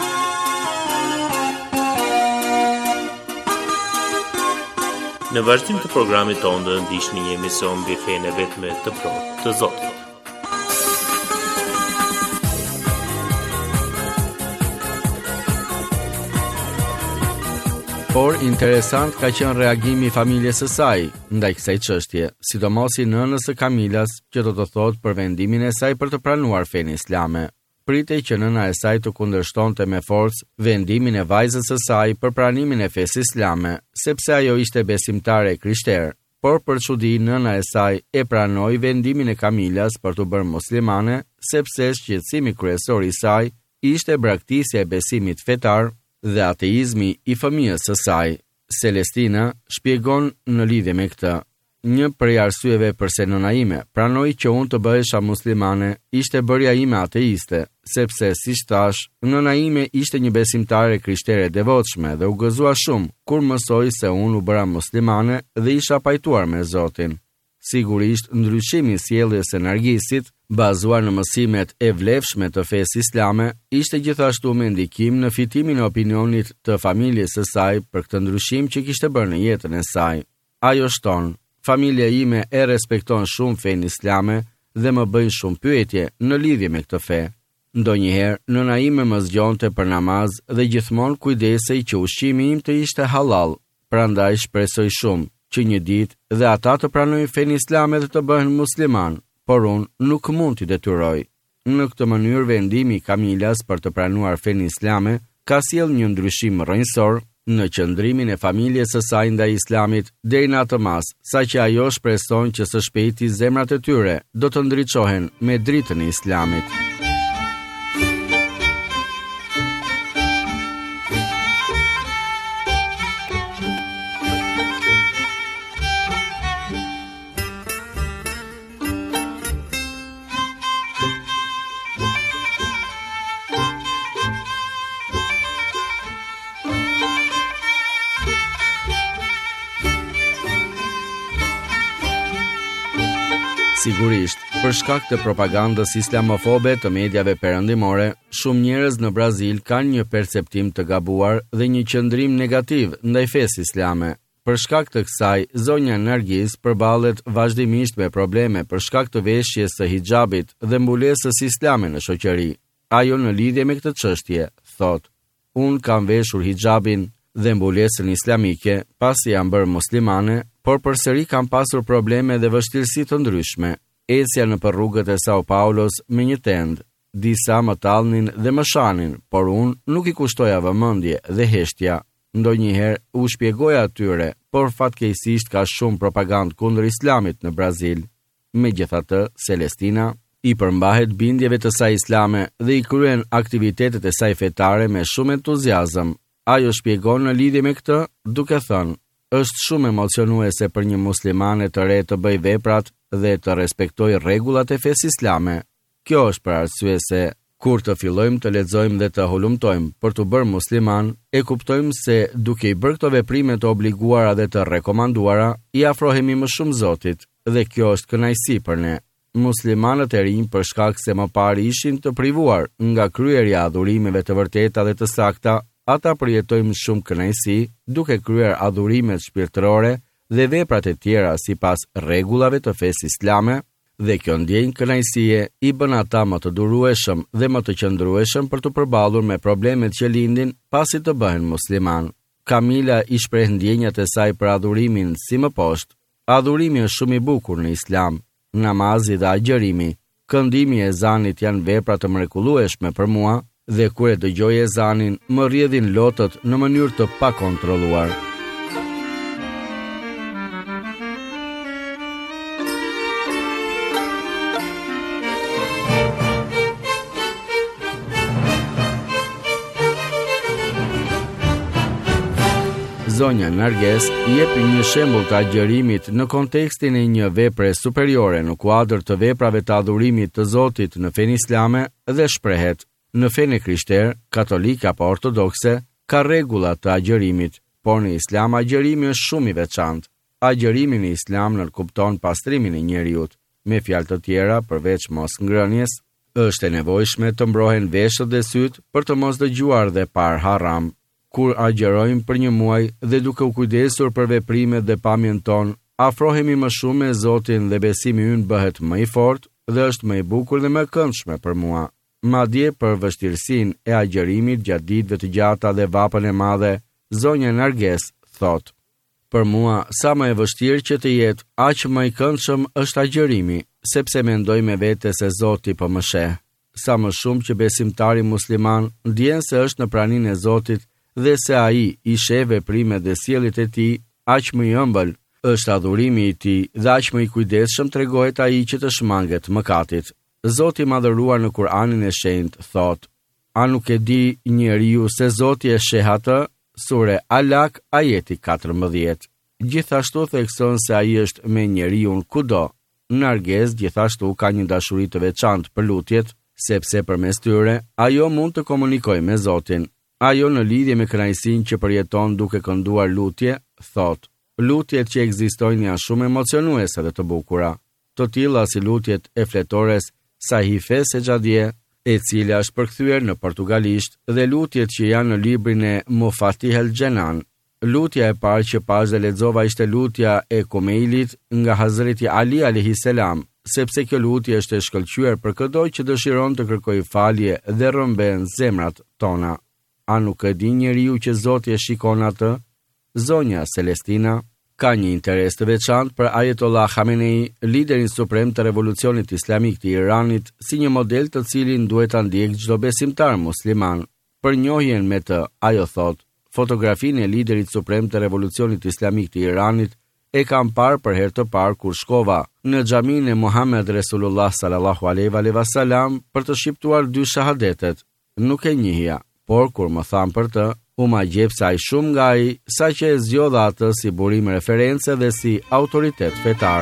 Në vazhdim të programit tonë do ndiqni një emision mbi fenë vetme të plotë të Zotit. Por interesant ka qenë reagimi i familjes së saj ndaj kësaj çështje, sidomos i nënës së Kamilas, që do të thotë për vendimin e saj për të pranuar fenë islame. Pritej që nëna e saj të kundërshtonte me forcë vendimin e vajzës së saj për pranimin e fesë islame, sepse ajo ishte besimtare krishterë. Por për çudi nëna e saj e pranoi vendimin e Kamilas për të bërë muslimane, sepse shqetësimi kryesor i saj ishte braktisja e besimit fetar dhe ateizmi i fëmijës së saj. Celestina shpjegon në lidhje me këtë: "Një prej arsyeve pse nëna ime pranoi që unë të bëhesha muslimane ishte bërja ime ateiste, sepse, siç thash, nëna ime ishte një besimtare krishtere devotshme dhe u gëzua shumë kur mësoi se unë u bëra muslimane dhe isha pajtuar me Zotin." Sigurisht, ndryshimi i sjelljes së Nargisit, bazuar në mësimet e vlefshme të fesë islame, ishte gjithashtu me ndikim në fitimin e opinionit të familjes së saj për këtë ndryshim që kishte bërë në jetën e saj. Ajo shton: "Familja ime e respekton shumë fenë islame dhe më bëjnë shumë pyetje në lidhje me këtë fe. Ndonjëherë nëna ime më zgjonte për namaz dhe gjithmonë kujdesej që ushqimi im të ishte halal, prandaj shpresoj shumë që një ditë dhe ata të pranojnë fenë islame dhe të bëhen musliman, por unë nuk mund t'i detyroj." Në këtë mënyrë vendimi i Kamilas për të pranuar fenë islame ka sjellë një ndryshim rrënjësor në qëndrimin e familjes së saj ndaj Islamit deri në atë mas, saqë ajo shpreson që së shpejti zemrat e tyre do të ndriçohen me dritën e Islamit. Sigurisht, për shkak të propagandës islamofobe të mediave perëndimore, shumë njerëz në Brazil kanë një perceptim të gabuar dhe një qëndrim negativ ndaj fesë islame. Për shkak të kësaj, zonja Nargis përballet vazhdimisht me probleme për shkak të veshjes së hijabit dhe mbulesës islame në shoqëri. Ajo në lidhje me këtë çështje thotë: "Unë kam veshur hijabin dhe mbulesën islamike pasi jam bërë muslimane, por përsëri kam pasur probleme dhe vështirësi të ndryshme. Ecja në për rrugët e Sao Paulos me një tend, disa më tallnin dhe më shanin, por unë nuk i kushtoja vëmendje dhe heshtja. Ndonjëherë u shpjegoja atyre, por fatkeqësisht ka shumë propagandë kundër islamit në Brazil." Megjithatë, Celestina i përmbahet bindjeve të saj islame dhe i kryen aktivitetet e saj fetare me shumë entuziazëm. Ajo shpjegon në lidhje me këtë, duke thënë: "Është shumë emocionuese për një muslimane të re të bëjë veprat dhe të respektojë rregullat e fesë islame. Kjo është për arsye se kur të fillojmë të lexojmë dhe të hulumtojmë për të bërë musliman, e kuptojmë se duke i bërë këto veprime të obliguara dhe të rekomanduara, i afrohemi më shumë Zotit, dhe kjo është kënaqësi për ne. Muslimanët e rinj për shkak se më parë ishin të privuar nga kryerja e adhurimeve të vërteta dhe të sakta, ata përjetojmë shumë kënaqësi duke kryer adhurimet shpirtërore dhe veprat e tjera sipas rregullave të fesë islame, dhe kjo ndjenjë kënaqësie i bën ata më të durueshëm dhe më të qëndrueshëm për të përballur me problemet që lindin pasi të bëhen musliman. Kamila i shpreh ndjenjat e saj për adhurimin si më poshtë: "Adhurimi është shumë i bukur në islam. Namazi dhe agjërimi, këndimi e ezanit janë vepra të mrekullueshme për mua, dhe kur e dëgjoj ezanin, më rrjedhin lotët në mënyrë të pakontrolluar." Zonja Narges jepi një shembull të agjërimit në kontekstin e një vepre superiore në kuadër të veprave të adhurimit të Zotit në fenë islame dhe shprehet: "Në fenë krishterë, katolike apo ortodokse, ka rregulla të agjërimit, por në islam agjërimi është shumë i veçantë. Agjërimi në islam nënkupton pastrimin e njeriut. Me fjalë të tjera, përveç mos ngrënies, është e nevojshme të mbrohen veshët dhe sytë për të mos dëgjuar dhe parë haram. Kur agjërojmë për një muaj dhe duke u kujdesur për veprimet dhe pamjen tonë, afrohemi më shumë me Zotin dhe besimi ynë bëhet më i fortë dhe është më i bukur dhe më këndshme për mua. Madje për vështirësinë e agjërimit gjatë ditëve të gjata dhe vapën e madhe, zonja Narges thotë: "Për mua, sa më e vështirë që të jetë, aq më i këndshëm është agjërimi, sepse mendoj me vete se Zoti po më sheh. Sa më shumë që besimtari musliman ndjen se është në praninë e Zotit dhe se ai i sheh veprimet dhe sjelljet e tij, aq më i ëmbël është adhurimi i tij dhe aq më i kujdesshëm tregohet ai që të shmanget mëkatit." Zoti i madhëruar në Kur'anin e Shenjtë thotë: "A nuk e di njeriu se Zoti e sheh atë?" Sure Alak, ajeti katërmbëdhjetë. Gjithashtu thekson se ai është me njeriu kudo. Narges gjithashtu ka një dashuri të veçantë për lutjet, sepse përmes tyre ajo mund të komunikojë me Zotin. Ajo në lidhje me kënaqësinë që përjeton duke kënduar lutje, thotë: "Lutjet që ekzistojnë janë shumë emocionuese dhe të bukura, të tilla si lutjet e fletores Sahife Sejadie, e cila është përkthyer në portugalisht, dhe lutjet që janë në librin e Mufatih el-Gjenan. Lutja e parë që pash dhe lexova ishte lutja e Kumeilit nga Hazreti Ali alayhis salam, sepse kjo lutje është e shkëlqyer për çdo që dëshiron të kërkojë falje dhe rrëmben zemrat tona. A nuk e di njeriu që Zoti e shikon atë?" Zonja Celestina ka një interes të veçantë për Ayatollah Khamenei, liderin suprem të revolucionit islamik të Iranit, si një model të cilin duhet ta ndjekë çdo besimtar musliman. Për njohjen me të, ajo thotë: "Fotografinë e liderit suprem të revolucionit islamik të Iranit e kam parë për herë të parë kur shkova në xhaminë e Muhammed Resulullah sallallahu alaihi wasallam për të shqiptuar dy shahadetet. Nuk e njihja, por kur më thanë për të, u ma gjep sa i shumë nga i, sa që e zgjodha atë si burim reference dhe si autoritet fetar."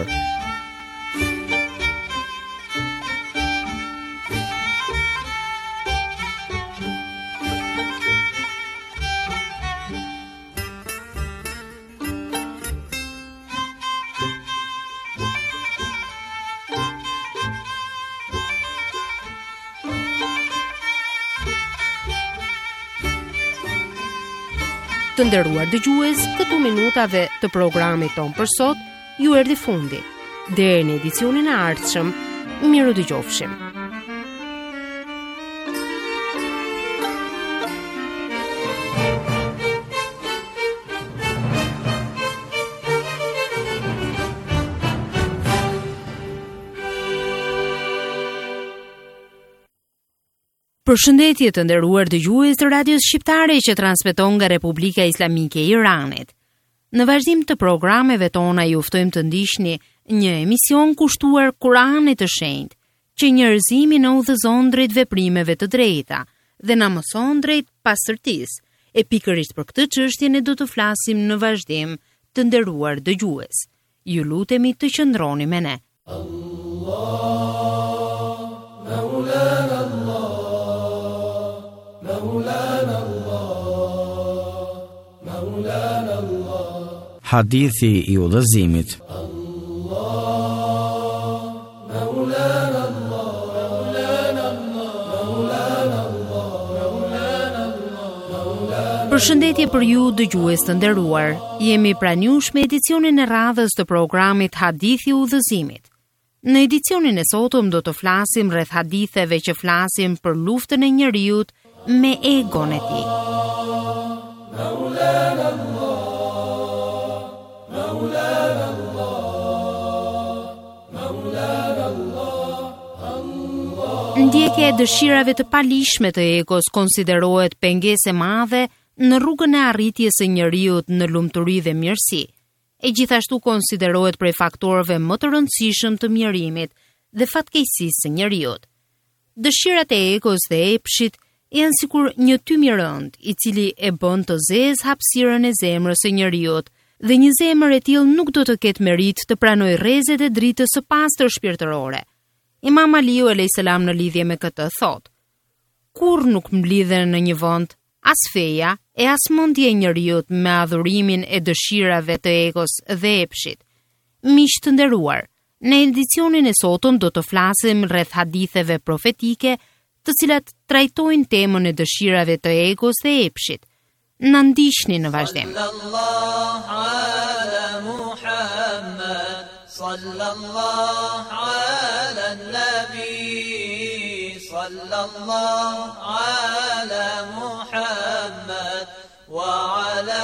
Të nderuar dëgjues, këtu minutave të programit ton për sot ju erdhi fundi. Deri në edicionin e ardhshëm, miru dëgjofshim. Përshëndetje të nderuar dëgjues të radios shqiptare që transmeton nga Republika Islamike e Iranit. Në vazhdim të programeve tona ju ftojmë të ndiqni një emision kushtuar Kuranit të Shenjtë, që njerëzimin në udhëzon drejt veprimeve të drejta dhe na mëson drejt pastërtisë. E pikërisht për këtë çështje ne do të flasim në vazhdim, të nderuar dëgjues. Ju lutemi të qëndroni me ne. Allah, Maulana Allah. Maulana Allah, Maulana Allah. Hadithi I udhëzimit. Allah, Maulana Allah, Maulana Allah, Maulana Allah, Maulana Allah. Përshëndetje për ju dëgjues të nderuar. Jemi pranuar me edicionin e radhës të programit Hadithi I udhëzimit. Në edicionin e sotëm do të flasim rreth haditheve që flasim për luftën e njerëzit me egon e tij. Maulana Allah, Maulana Allah, Maulana Allah. Ndjekja e dëshirave të palishme të egos konsiderohet pengesë e madhe në rrugën e arritjes së njeriut në lumturi dhe mirësi. E gjithashtu konsiderohet prej faktorëve më të rëndësishëm të mjerimit dhe fatkeqësisë së njeriut. Dëshirat e egos dhe epshit janë sikur një tymi rënd, I cili e bën të zezë hapësirën e zemrës së njeriut, dhe një zemër e tillë nuk do të ketë merit të pranojë rrezet e dritës së pastër shpirtërore. Imam Aliu alayhis salam në lidhje me këtë thotë: Kur nuk mblidhen në një vend as feja e as mendja e njeriut me adhurimin e dëshirave të egos dhe epshit. Miq të nderuar, në edicionin e sotëm do të flasim rreth haditheve profetike, të cilat trajtojnë temën e dëshirave të egos dhe epshit. Na ndiqni në vazhdim. Sallallahu ala Muhammad, sallallahu ala nabi, sallallahu ala Muhammad wa ala.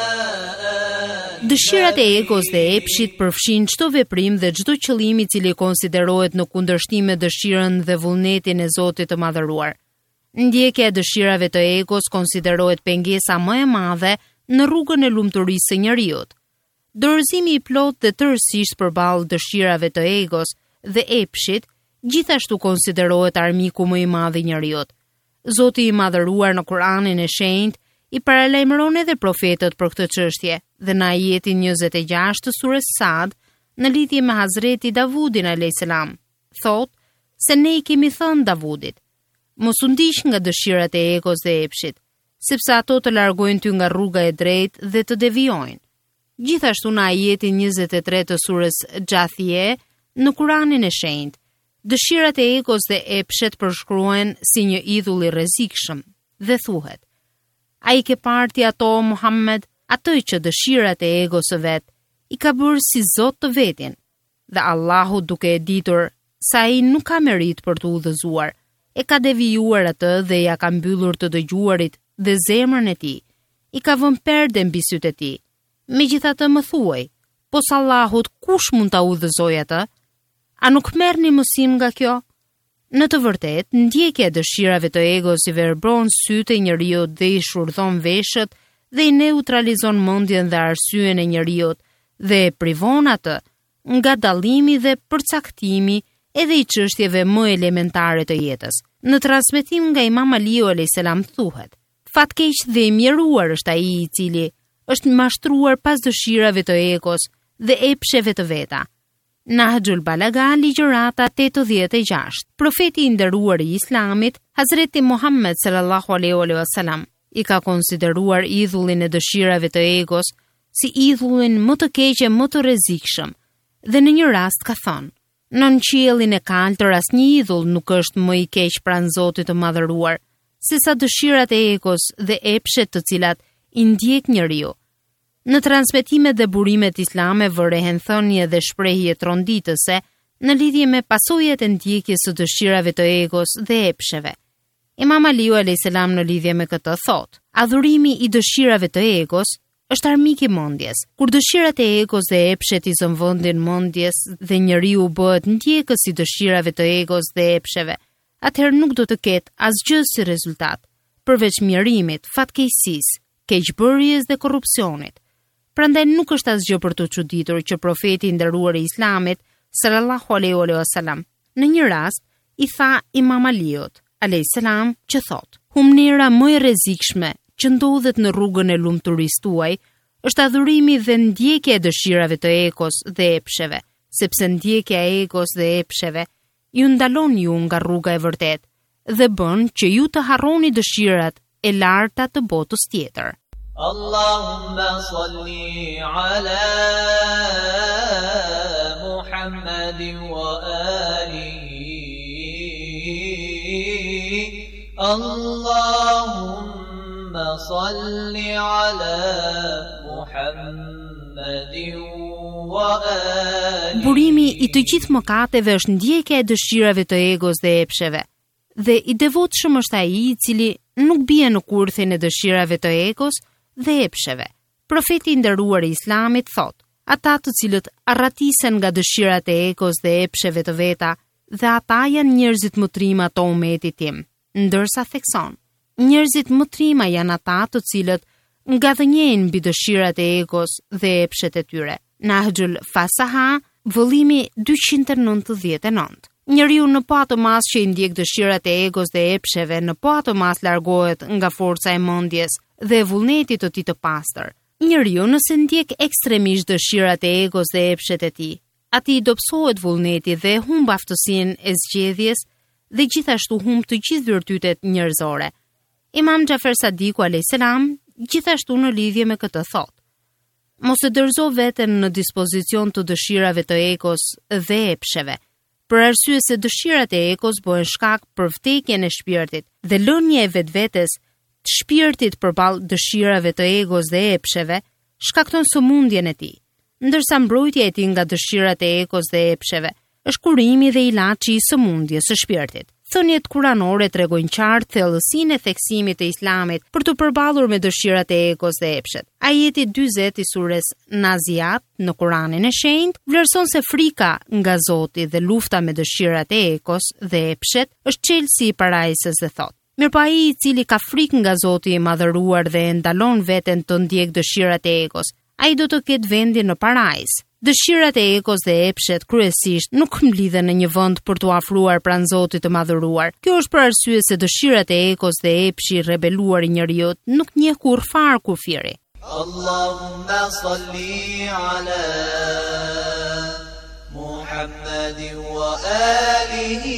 Dëshirat e egos dhe epshit përfshin çdo veprim dhe çdo qëllim I cili konsiderohet në kundërshtim me dëshirën dhe vullnetin e Zotit të Madhëruar. Ndjekja e dëshirave të egos konsiderohet pengesa më e madhe në rrugën e lumturisë së njeriut. Dorëzimi I plot dhe tërësisht përballë dëshirave të egos dhe epshit gjithashtu konsiderohet armiku më I madh I njeriut. Zoti I Madhëruar në Kur'anin e Shenjtë I paralajmëron edhe profetët për këtë çështje dhe në ajetin njëzet e gjashtë të surës Sad në lidhje me Hazreti Davudin alayhis salam, thotë se ne I kemi thënë Davudit: mos u ndiq nga dëshirat e egos dhe epshit, sepse ato të largojnë ty nga rruga e drejtë dhe të devijojnë. Gjithashtu në ajetin njëzet e tre të surës Gjathie në Kur'anin e Shenjtë, dëshirat e egos dhe epshet përshkruhen si një idhull I rrezikshëm dhe thuhet: A I ke parti ato, Muhammed, atë që dëshirat e egos së vet I ka bërë si Zot të vetin, dhe Allahu duke e ditur sa ai nuk ka merit për të udhëzuar, e ka devijuar atë dhe ja ka mbyllur të dëgjuarit dhe zemrën e tij, I ka vënë perde mbi sytë e tij. Megjithatë më thuaj, pos Allahut kush mund ta udhëzojë atë? A nuk merrni mësim nga kjo? Në të vërtet, ndjekja e dëshirave të egos I verbron sytë e njeriut dhe I shurdhon veshët dhe I neutralizon mendjen dhe arsyen e njeriut dhe e privon atë nga dallimi dhe përcaktimi edhe I çështjeve më elementare të jetës. Në transmetim nga Imam Aliu alayhis salam thuhet: Fatkeq dhe I mjeruar është ai I cili është mashtruar pas dëshirave të egos dhe epsheve të veta. Nahjul Balaga, ligjërata tetëdhjetë e gjashtë. Profeti I nderuar I Islamit, Hazreti Muhammed sallallahu alaihi wasallam, I ka konsideruar idhullin e dëshirave të egos si idhullin më të keq e më të rrezikshëm. Dhe në një rast ka thënë: Në qiellin e kaltër asnjë idhull nuk është më I keq pranë Zotit të Madhëruar, sesa dëshirat e egos dhe epshet të cilat I ndjek njeriu. Në transmetimet dhe burimet islame vërehen thënie dhe shprehje tronditëse në lidhje me pasojat e ndjekjes së dëshirave të egos dhe epsheve. Imam Aliu alayhis salam në lidhje me këtë thot: adhurimi i dëshirave të egos është armik i mendjes. Kur dëshirat e egos dhe epshet i zën vendin mendjes dhe njeriu bëhet ndjekës i dëshirave të egos dhe epsheve, atëherë nuk do të ketë asgjë si rezultat, përveç mjerimit, fatkeqësisë, keqbërjes dhe korrupsionit. Prandaj nuk është asgjë për të çuditur që profeti i nderuar i Islamit sallallahu alaihi wasallam në një rast i tha Imam Aliut alayhis salam që thot: humnera më e rrezikshme që ndodhet në rrugën e lumturisë tuaj është adhurimi dhe ndjekja e dëshirave të egos dhe epsheve, sepse ndjekja e egos dhe epsheve ju ndalon ju nga rruga e vërtet dhe bën që ju të harroni dëshirat e larta të botës tjetër. Allahumma salli ala Muhammadin wa alihi. Allahumma salli ala Muhammadin wa alihi. Burimi i të gjithë mëkateve është ndjekja e dëshirave të egos dhe epsheve. Dhe i devotshëm është ai i cili nuk bie në kurthin e dëshirave të egos dhe epsheve. Profeti i nderuar i Islamit thot: ata të cilët arratisen nga dëshirat e egos dhe epsheve të veta, dhe ata janë njerëzit më trima të umetit tim. Ndërsa thekson: njerëzit më trima janë ata të cilët ngadhënjejnë mbi dëshirat e egos dhe epshet e tyre. Nahjul Fasaha, vëllimi dyqind e nëntëdhjetë e nëntë. Njeriu në po atë mas që i ndjek dëshirat e egos dhe epsheve, në po atë mas largohet nga forca e mendjes dhe vullneti të tij të pastër. Njeriu nëse ndjek ekstremisht dëshirat e egos dhe epshet e tij, atij dobësohet vullneti dhe humb aftësinë e zgjedhjes dhe gjithashtu humb të gjithë virtytet njerëzore. Imam Xhafer Sadiku alayhis salam gjithashtu në lidhje me këtë thot: mos e dorëzo veten në dispozicion të dëshirave të egos dhe epsheve, për arsye se dëshirat e egos bëhen shkak për vdekjen e shpirtit dhe lënia e vetvetes të shpirtit përballë dëshirave të egos dhe epsheve shkakton sëmundjen e tij, ndërsa mbrojtja e tij nga dëshirat e egos dhe epsheve është kurimi dhe ilaçi i sëmundjes së shpirtit. Thënjet kuranore tregojnë qartë thellësinë e theksimit të Islamit për të përballur me dëshirat e egos dhe epshet. Ajeti dyzet i sures Naziat në Kuranin e Shenjtë vlerëson se frika nga Zoti dhe lufta me dëshirat e egos dhe epshet është çelësi i parajsës dhe thot: mirëpo ai i cili ka frikë nga Zoti i madhëruar dhe e ndalon veten të ndjek dëshirat e egos, ai do të ketë vendin në parajs. Dëshirat e egos dhe epshet kryesisht nuk mblidhen në një vend për t'u afruar pranë Zotit të madhëruar. Kjo është për arsye se dëshirat e egos dhe epshi i rebeluar i njeriu nuk njeh kurrfar kufiri. Allahumma salli ala Muhammadin wa alihi.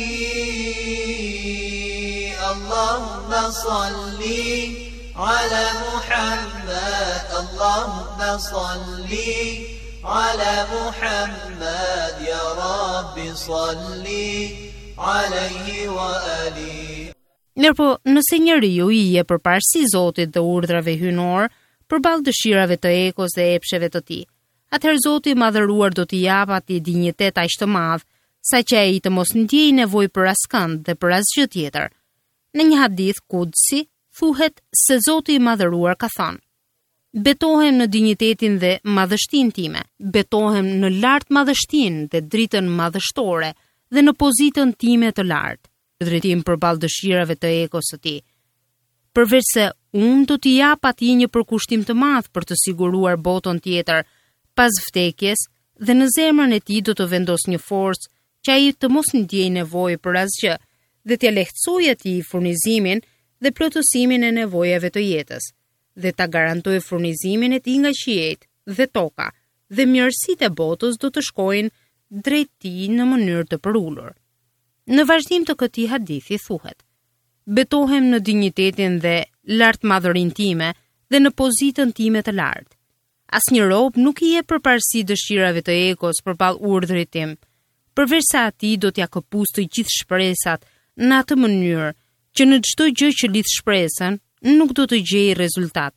Allahumma salli ala Muhammad. Allahumma salli على محمد يا رب صلي عليه وآله. Mirpo, nëse njeriu i jep përparësi Zotit dhe urdhrave hyjnor përballë dëshirave të egos dhe epsheve të tij, atëherë Zoti i madhëruar do t'i japë atij dinjitet aq të madh, saqë ai të mos ndjejë nevojë për askënd dhe për asgjë tjetër. Në një hadith kudsi thuhet se Zoti i madhëruar ka thënë: betohem në dinjitetin dhe madhështinë time, betohem në lartë madhështinë dhe dritën madhështore dhe në pozitën time të lartë, drejtim përballë dëshirave të egos së tij. Përveç se unë do t'i jap atij një përkushtim të madh për të siguruar botën tjetër pas vdekjes dhe në zemrën e tij do të vendos një forcë që ai të mos ndjejë nevojë për asgjë dhe t'ia lehtësojë atij furnizimin dhe plotësimin e nevojave të jetës, dhe ta garantoj furnizimin e tij nga qiejt dhe toka, dhe mirësitë e botës do të shkojnë drejt tij në mënyrë të përulur. Në vazhdim të këtij hadithi thuhet: betohem në dinjitetin dhe lartmadhërinë time dhe në pozitën time të lartë. Asnjë rob nuk i jep përparësi dëshirave të egos përballë urdhrit tim, përveç se atij do t'ia këpusë të gjithë shpresat në atë mënyrë që në çdo gjë që lidh shpresën nuk do të gjejë rezultat,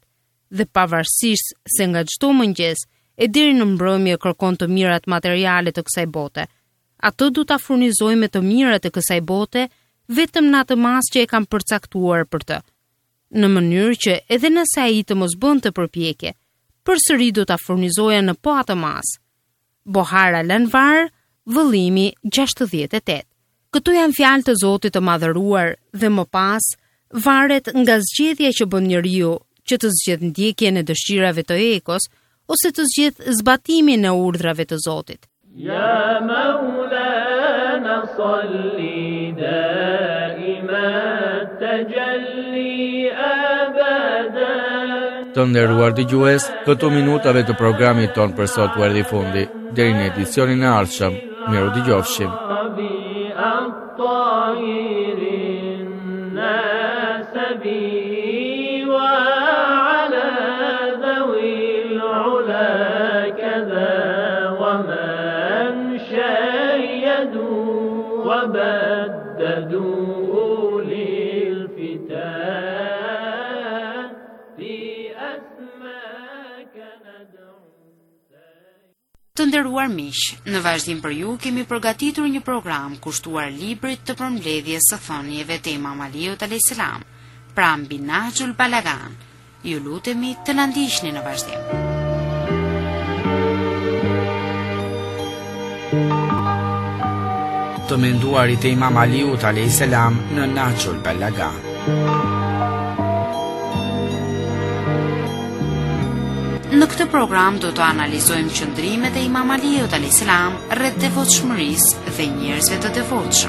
dhe pavarësisht se nga çdo mëngjes e deri në mbrëmje kërkon të mirat materiale të kësaj bote. Ato du ta furnizojë me të mirat e kësaj bote vetëm në atë masë që e kam përcaktuar për të. Në mënyrë që edhe nëse ai të mos bënte përpjekje, përsëri do ta furnizoja në po atë masë. Bohara Lanvar, vëllimi gjashtëdhjetë e tetë. Këto janë fjalë të Zotit të madhëruar dhe më pas varet nga zgjedhja që bën njeriu që të zgjedh ndjekjen e dëshirave të ekos ose të zgjedh zbatimin e urdhrave të Zotit. Ya Maulana salli daiman tajalli abada. Të nderuar dëgjues, këto minutave të programit ton për sot u erdhi fundi. Deri në edicionin e ardhshëm, miru dëgjofshim. وبددوا للفتان في أسماك ندعو. Të nderuar miq, në vazhdim për ju kemi përgatitur një program kushtuar librit të përmbledhjes së thënieve të Imam Aliut alayhis salam, pra mbi Nahjul Balagan. Ju lutemi të na ndiqni në vazhdim. Të menduarit e Imam Aliut alayhis salam në Nahjul Balagan. Në këtë program do të analizojmë qëndrimet e Imam Aliut alayhis salam rreth devotshmërisë dhe njerëzve të devotshëm.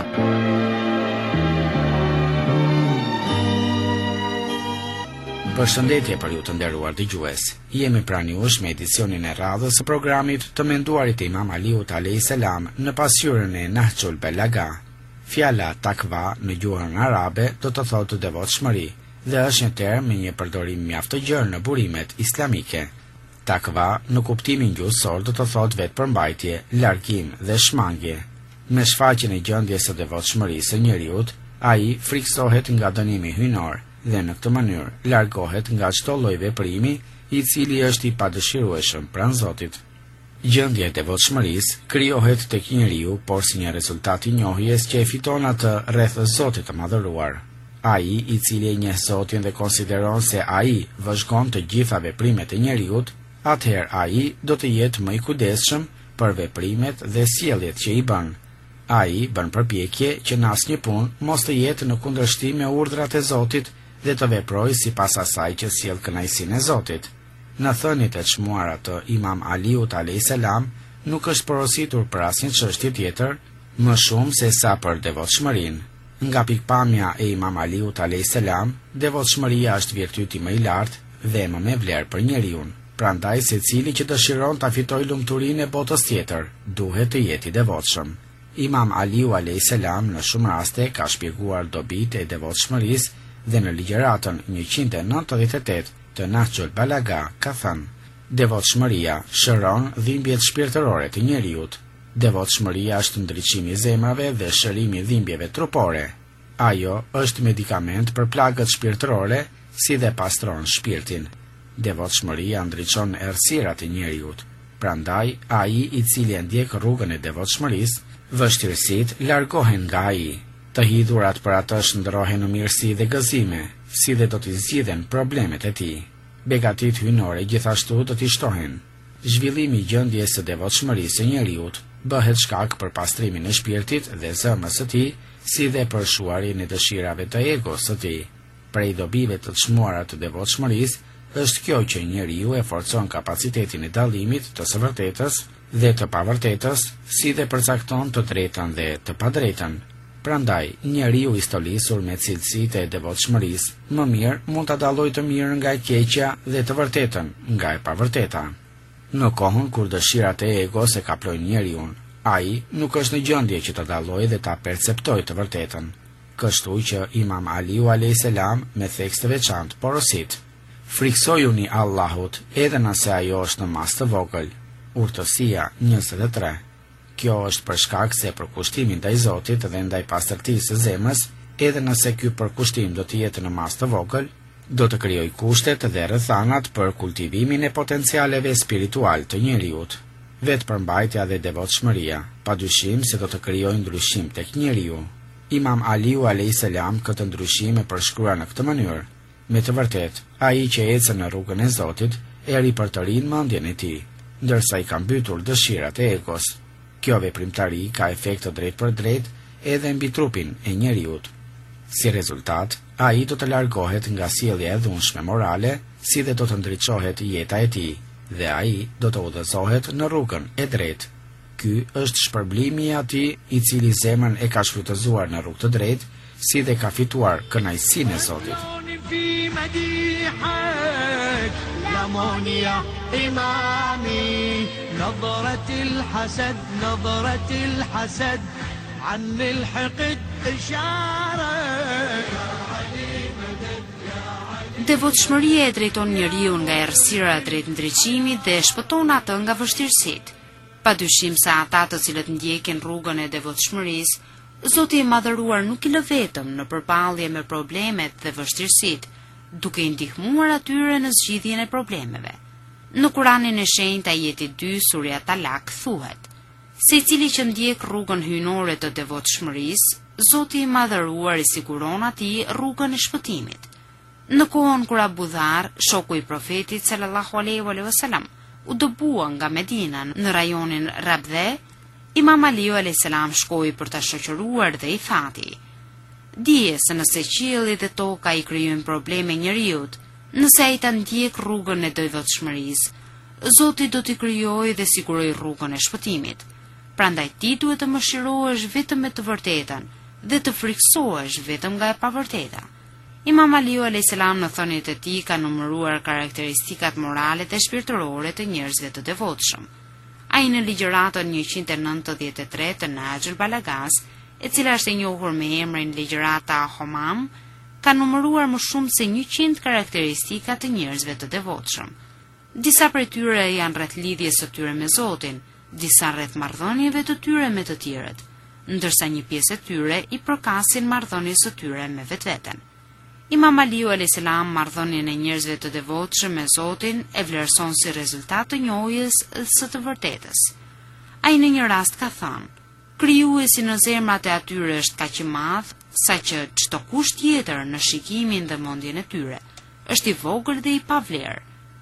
Përshëndetje për ju të nderuar dëgjues. Jemi pranë jush me edicionin e radhës së programit të menduarit e Imam Aliut alayhis salam në pasqyrën e Nahjul Balagan. Fjala takva në gjuhën arabe do të thotë devotshmëri dhe është një term me një përdorim mjaft të gjerë në burimet islamike. Takva në kuptimin gjuhësor do të thotë vetë përmbajtje, largim dhe shmangje. Me shfaqjen e gjendjes së devotshmërisë së njeriut, ai friksohet nga dënimi hyjnor dhe në këtë mënyrë largohet nga çdo lloj veprimi i cili është i padëshirueshëm pranë Zotit. Gjendja e devotshmërisë krijohet tek njeriu, por si një rezultat i njohjes që e fiton atë rreth Zotit të madhëruar. Ai i cili e njeh Zotin dhe konsideron se ai vëzhgon të gjitha veprimet e njeriut, atëherë ai do të jetë më i kujdesshëm për veprimet dhe sjelljet që i bën. Ai bën përpjekje që në asnjë punë mos të jetë në kundërshtim me urdhrat e Zotit dhe të veprojë sipas asaj që sjell kënaqësinë e Zotit. Në thëniet e çmuara të Imam Aliut alayhis salam nuk është porositur për asnjë çështje tjetër më shumë se sa për devotshmërinë. Nga pikpamja e Imam Aliut alayhis salam, devotshmëria është virtyti më i lartë dhe më me vlerë për njeriu. Prandaj secili që dëshiron ta fitojë lumturinë e botës tjetër, duhet të jetë i devotshëm. Imam Aliu alayhis salam në shumë raste ka shpjeguar dobitë e devotshmërisë dhe në ligjëratën njëqind e nëntëdhjetë e tetë të Nahjul Balagan ka thënë: devotshmëria shëron dhimbjet shpirtërore të njeriut. Devotshmëria është ndriçimi i zemrave dhe shërimi i dhimbjeve trupore. Ajo është medikament për plagët shpirtërore, si dhe pastron shpirtin. Devotshmëria ndriçon errësirat e njeriut. Prandaj ai i cili e ndjek rrugën e devotshmërisë, vështirësitë largohen nga ai. Të hidhurat për atë shndrohen në mirësi dhe gëzime, si dhe do t'i zgjidhen problemet e tij. Begatit hyjnore gjithashtu do t'i shtohen. Zhvillimi i gjendjes së devotshmërisë së njeriut bëhet shkak për pastrimin e shpirtit dhe zemrës së tij, si dhe për shuarin e dëshirave të egos së tij. Prej dobive të çmuara të devotshmërisë është kjo që njeriu e forcon kapacitetin e dallimit të së vërtetës dhe të pavërtetës, si dhe përcakton të drejtën dhe të padrejtën. Prandaj, njeriu i stolisur me cilësitë e devotshmërisë, më mirë mund ta dallojë të mirën nga e keqja dhe të vërtetën nga e pavërteta. Në kohën kur dëshirat e egos e kaplojnë njeriu, ai nuk është në gjendje që të dallojë dhe ta perceptojë të vërtetën. Kështu që Imam Aliu alayhis salam me theks të veçantë porosit: friksojuni Allahut edhe nëse ajo është në mas të vogël. Urtësia njëzet e tre. Kjo është për shkak se përkushtimi ndaj Zotit dhe ndaj pastërtisë së zemrës, edhe nëse ky përkushtim do të jetë në mas të vogël, Do të krijojë kushtet dhe rrethanat për kultivimin e potencialeve spiritual të njeriut. Vetë përmbajtja dhe devotshmëria, padyshim se do të krijojë ndryshim tek njeriu. Imam Aliu alayhis salam këtë ndryshim e përshkrua në këtë mënyrë. Me të vërtet, ai që ecën në rrugën e Zotit eri për të rinë mendjen e tij, ndërsa i ka mbytur dëshirat e egos. Kjo veprimtari ka efekt të drejt për drejt edhe mbi trupin e njeriut. Si rezultat, ai do të largohet nga sjellja e dhunshme morale, si dhe do të ndriçohet jeta e tij, dhe ai do të udhëzohet në rrugën e drejtë. Ky është shpërblimi i atij i cili zemrën e ka shfrytëzuar në rrugë të drejtë, si dhe ka fituar kënaqësinë e Zotit. Devotshmëria e drejton njeriu nga errësira drejt ndriçimit dhe e shpëton atë nga vështirësitë. Padyshim se ata të cilët ndjekin rrugën e devotshmërisë, Zoti i Madhëruar nuk i lë vetëm në përballje me problemet dhe vështirësitë, duke i ndihmuar atyre në zgjidhjen e problemeve. Në Kuranin e Shenjtë ajeti dy surja Talak thuhet: secili që ndjek rrugën hyjnore të devotshmërisë, Zoti i Madhëruar i siguron atij rrugën e shpëtimit. Në kohën kur Abu Dhar, shoku i profetit sallallahu alaihi wasallam, u dëbua nga Medina në rajonin Rabdhe, Imam Aliu alayhis salam shkoi për ta shoqëruar dhe i thati: dije se nëse qielli dhe toka i krijojnë probleme njeriut, nëse ai ta ndjek rrugën e devotshmërisë, Zoti do t'i krijojë dhe sigurojë rrugën e shpëtimit. Prandaj ti duhet të mëshirohesh vetëm me të vërtetën dhe të friksohesh vetëm nga e pavërteta. Imam Aliu alayhis salam në thëniet e tij ka numëruar karakteristikat morale dhe shpirtërore të njerëzve të devotshëm. Ai në ligjëratën njëqind e nëntëdhjetë e tre të Nahjul Balagas, e cila është e njohur me emrin Ligjërata Homam, ka numëruar më shumë se njëqind karakteristika të njerëzve të devotshëm. Disa prej tyre janë rreth lidhjes së tyre me Zotin, disa rreth marrëdhënieve të tyre me të tjerët, ndërsa një pjesë e tyre i përkasin marrëdhënies së tyre me vetveten. Imam Aliu alayhis salam marrëdhënien e njerëzve të devotshëm me Zotin e vlerëson si rezultat të njohjes së të vërtetës. Ai në një rast ka thënë: krijuesi në zemrat e atyre është kaq i madh, saqë çdo kusht tjetër në shikimin dhe mendjen e tyre është i vogël dhe i pavlerë.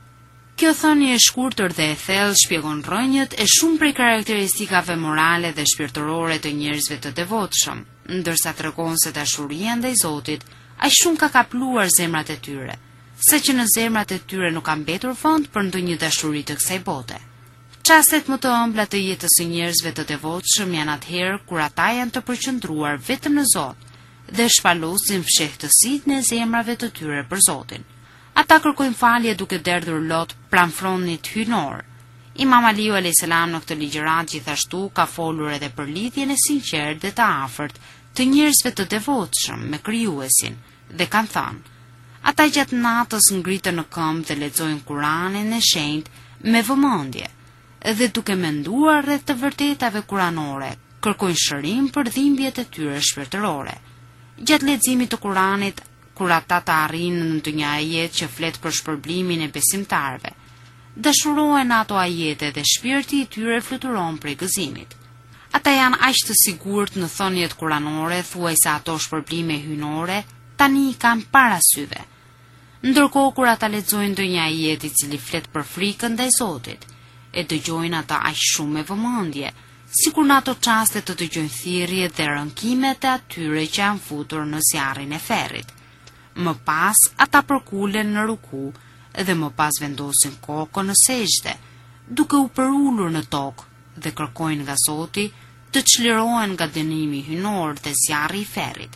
Kjo thënie e shkurtër dhe e thellë shpjegon rrënjët e shumë prej karakteristikave morale dhe shpirtërore të njerëzve të devotshëm, ndërsa tregon se dashuria ndaj Zotit aq shumë ka kapluar zemrat e tyre, saqë në zemrat e tyre nuk ka mbetur vend për ndonjë dashuri të kësaj bote. Çastet më të ëmbla të jetës së njerëzve të devotshëm janë atëherë kur ata janë të përqendruar vetëm në Zot dhe shpalosin fshehtësitë në zemrave të tyre për Zotin. Ata kërkojnë falje duke derdhur lot pranë fronit hyjnor. Imam Aliu alayhis salam në këtë ligjërat gjithashtu ka folur edhe për lidhjen e sinqertë dhe të afërt të njerëzve të devotshëm me krijuesin dhe kanë thënë: ata gjatë natës ngritën në këmbë dhe lexojnë Kuranin e Shenjtë me vëmendje dhe duke menduar rreth të vërtetave kuranore, kërkojnë shërim për dhimbjet e tyre shpirtërore. Gjatë leximit të Kuranit, kur ata të arrijnë në një ajet që flet për shpërblimin e besimtarëve, dashurohen ato ajete dhe shpirti i tyre fluturon prej gëzimit. Ata janë aq të sigurt në thënjet kuranore, thuajse ato shpërblime hyjnore tani i kanë para syve. Ndërkohë kur ata lexojnë ndonjë ajet i cili flet për frikën ndaj Zotit, e dëgjojnë ata aq shumë me vëmendje, sikur në ato çaste të dëgjojnë thirrjet dhe rënkimet e atyre që janë futur në zjarrin e ferrit. Më pas ata përkulen në ruku dhe më pas vendosin kokën në sejdë, duke u përulur në tokë dhe kërkojnë nga Zoti të çlirohen nga dënimi hyjnor dhe zjarri i ferrit.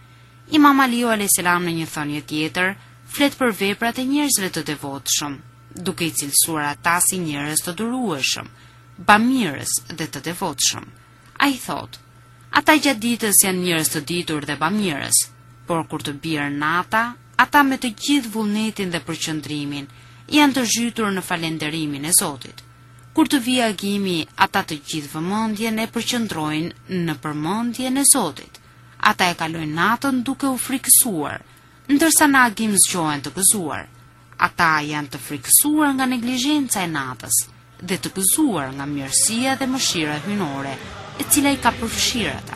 Imam Aliu alayhis salam në një thënie tjetër flet për veprat e njerëzve të devotshëm, duke i cilësuar ata si njerëz të durueshëm, bamirës dhe të devotshëm. Ai thot: ata gjatë ditës janë njerëz të ditur dhe bamirës, por kur të bjerë nata, ata me të gjithë vullnetin dhe përqendrimin janë të zhytur në falenderimin e Zotit. Kur të vijë agimi, ata të gjithë vëmendjen e përqendrojnë në përmendjen e Zotit. Ata e kalojnë natën duke u frikësuar, ndërsa në agim zgjohen të gëzuar. Ata janë të frikësuar nga neglizhenca e natës dhe të gëzuar nga mirësia dhe mëshira hyjnore, e cila i ka përfshirë ata.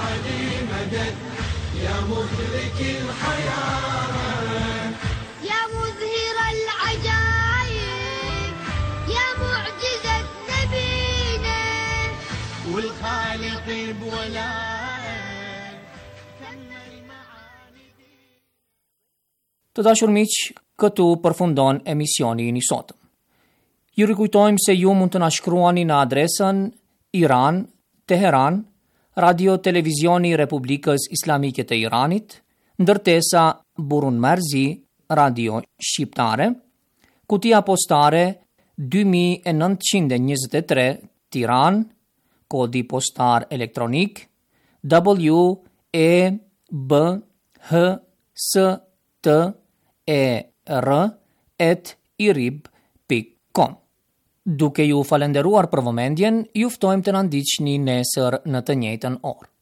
Të dashur miq, këtu përfundon emisioni i sotëm. Ju rikujtojmë se ju mund të na shkruani në adresën Iran, Teheran, Radio Televizioni Republikës Islamike të Iranit, ndërtesa Burun Marzi, Radio Shqiptare, kutia postare dy mijë e nëntëqind e njëzet e tre, Tiranë, kodi postar elektronik W E B H S T E R at irib pikë com. Duke ju falenderuar për vëmendjen, ju ftojmë të na ndiqni nesër në të njëjtën orë.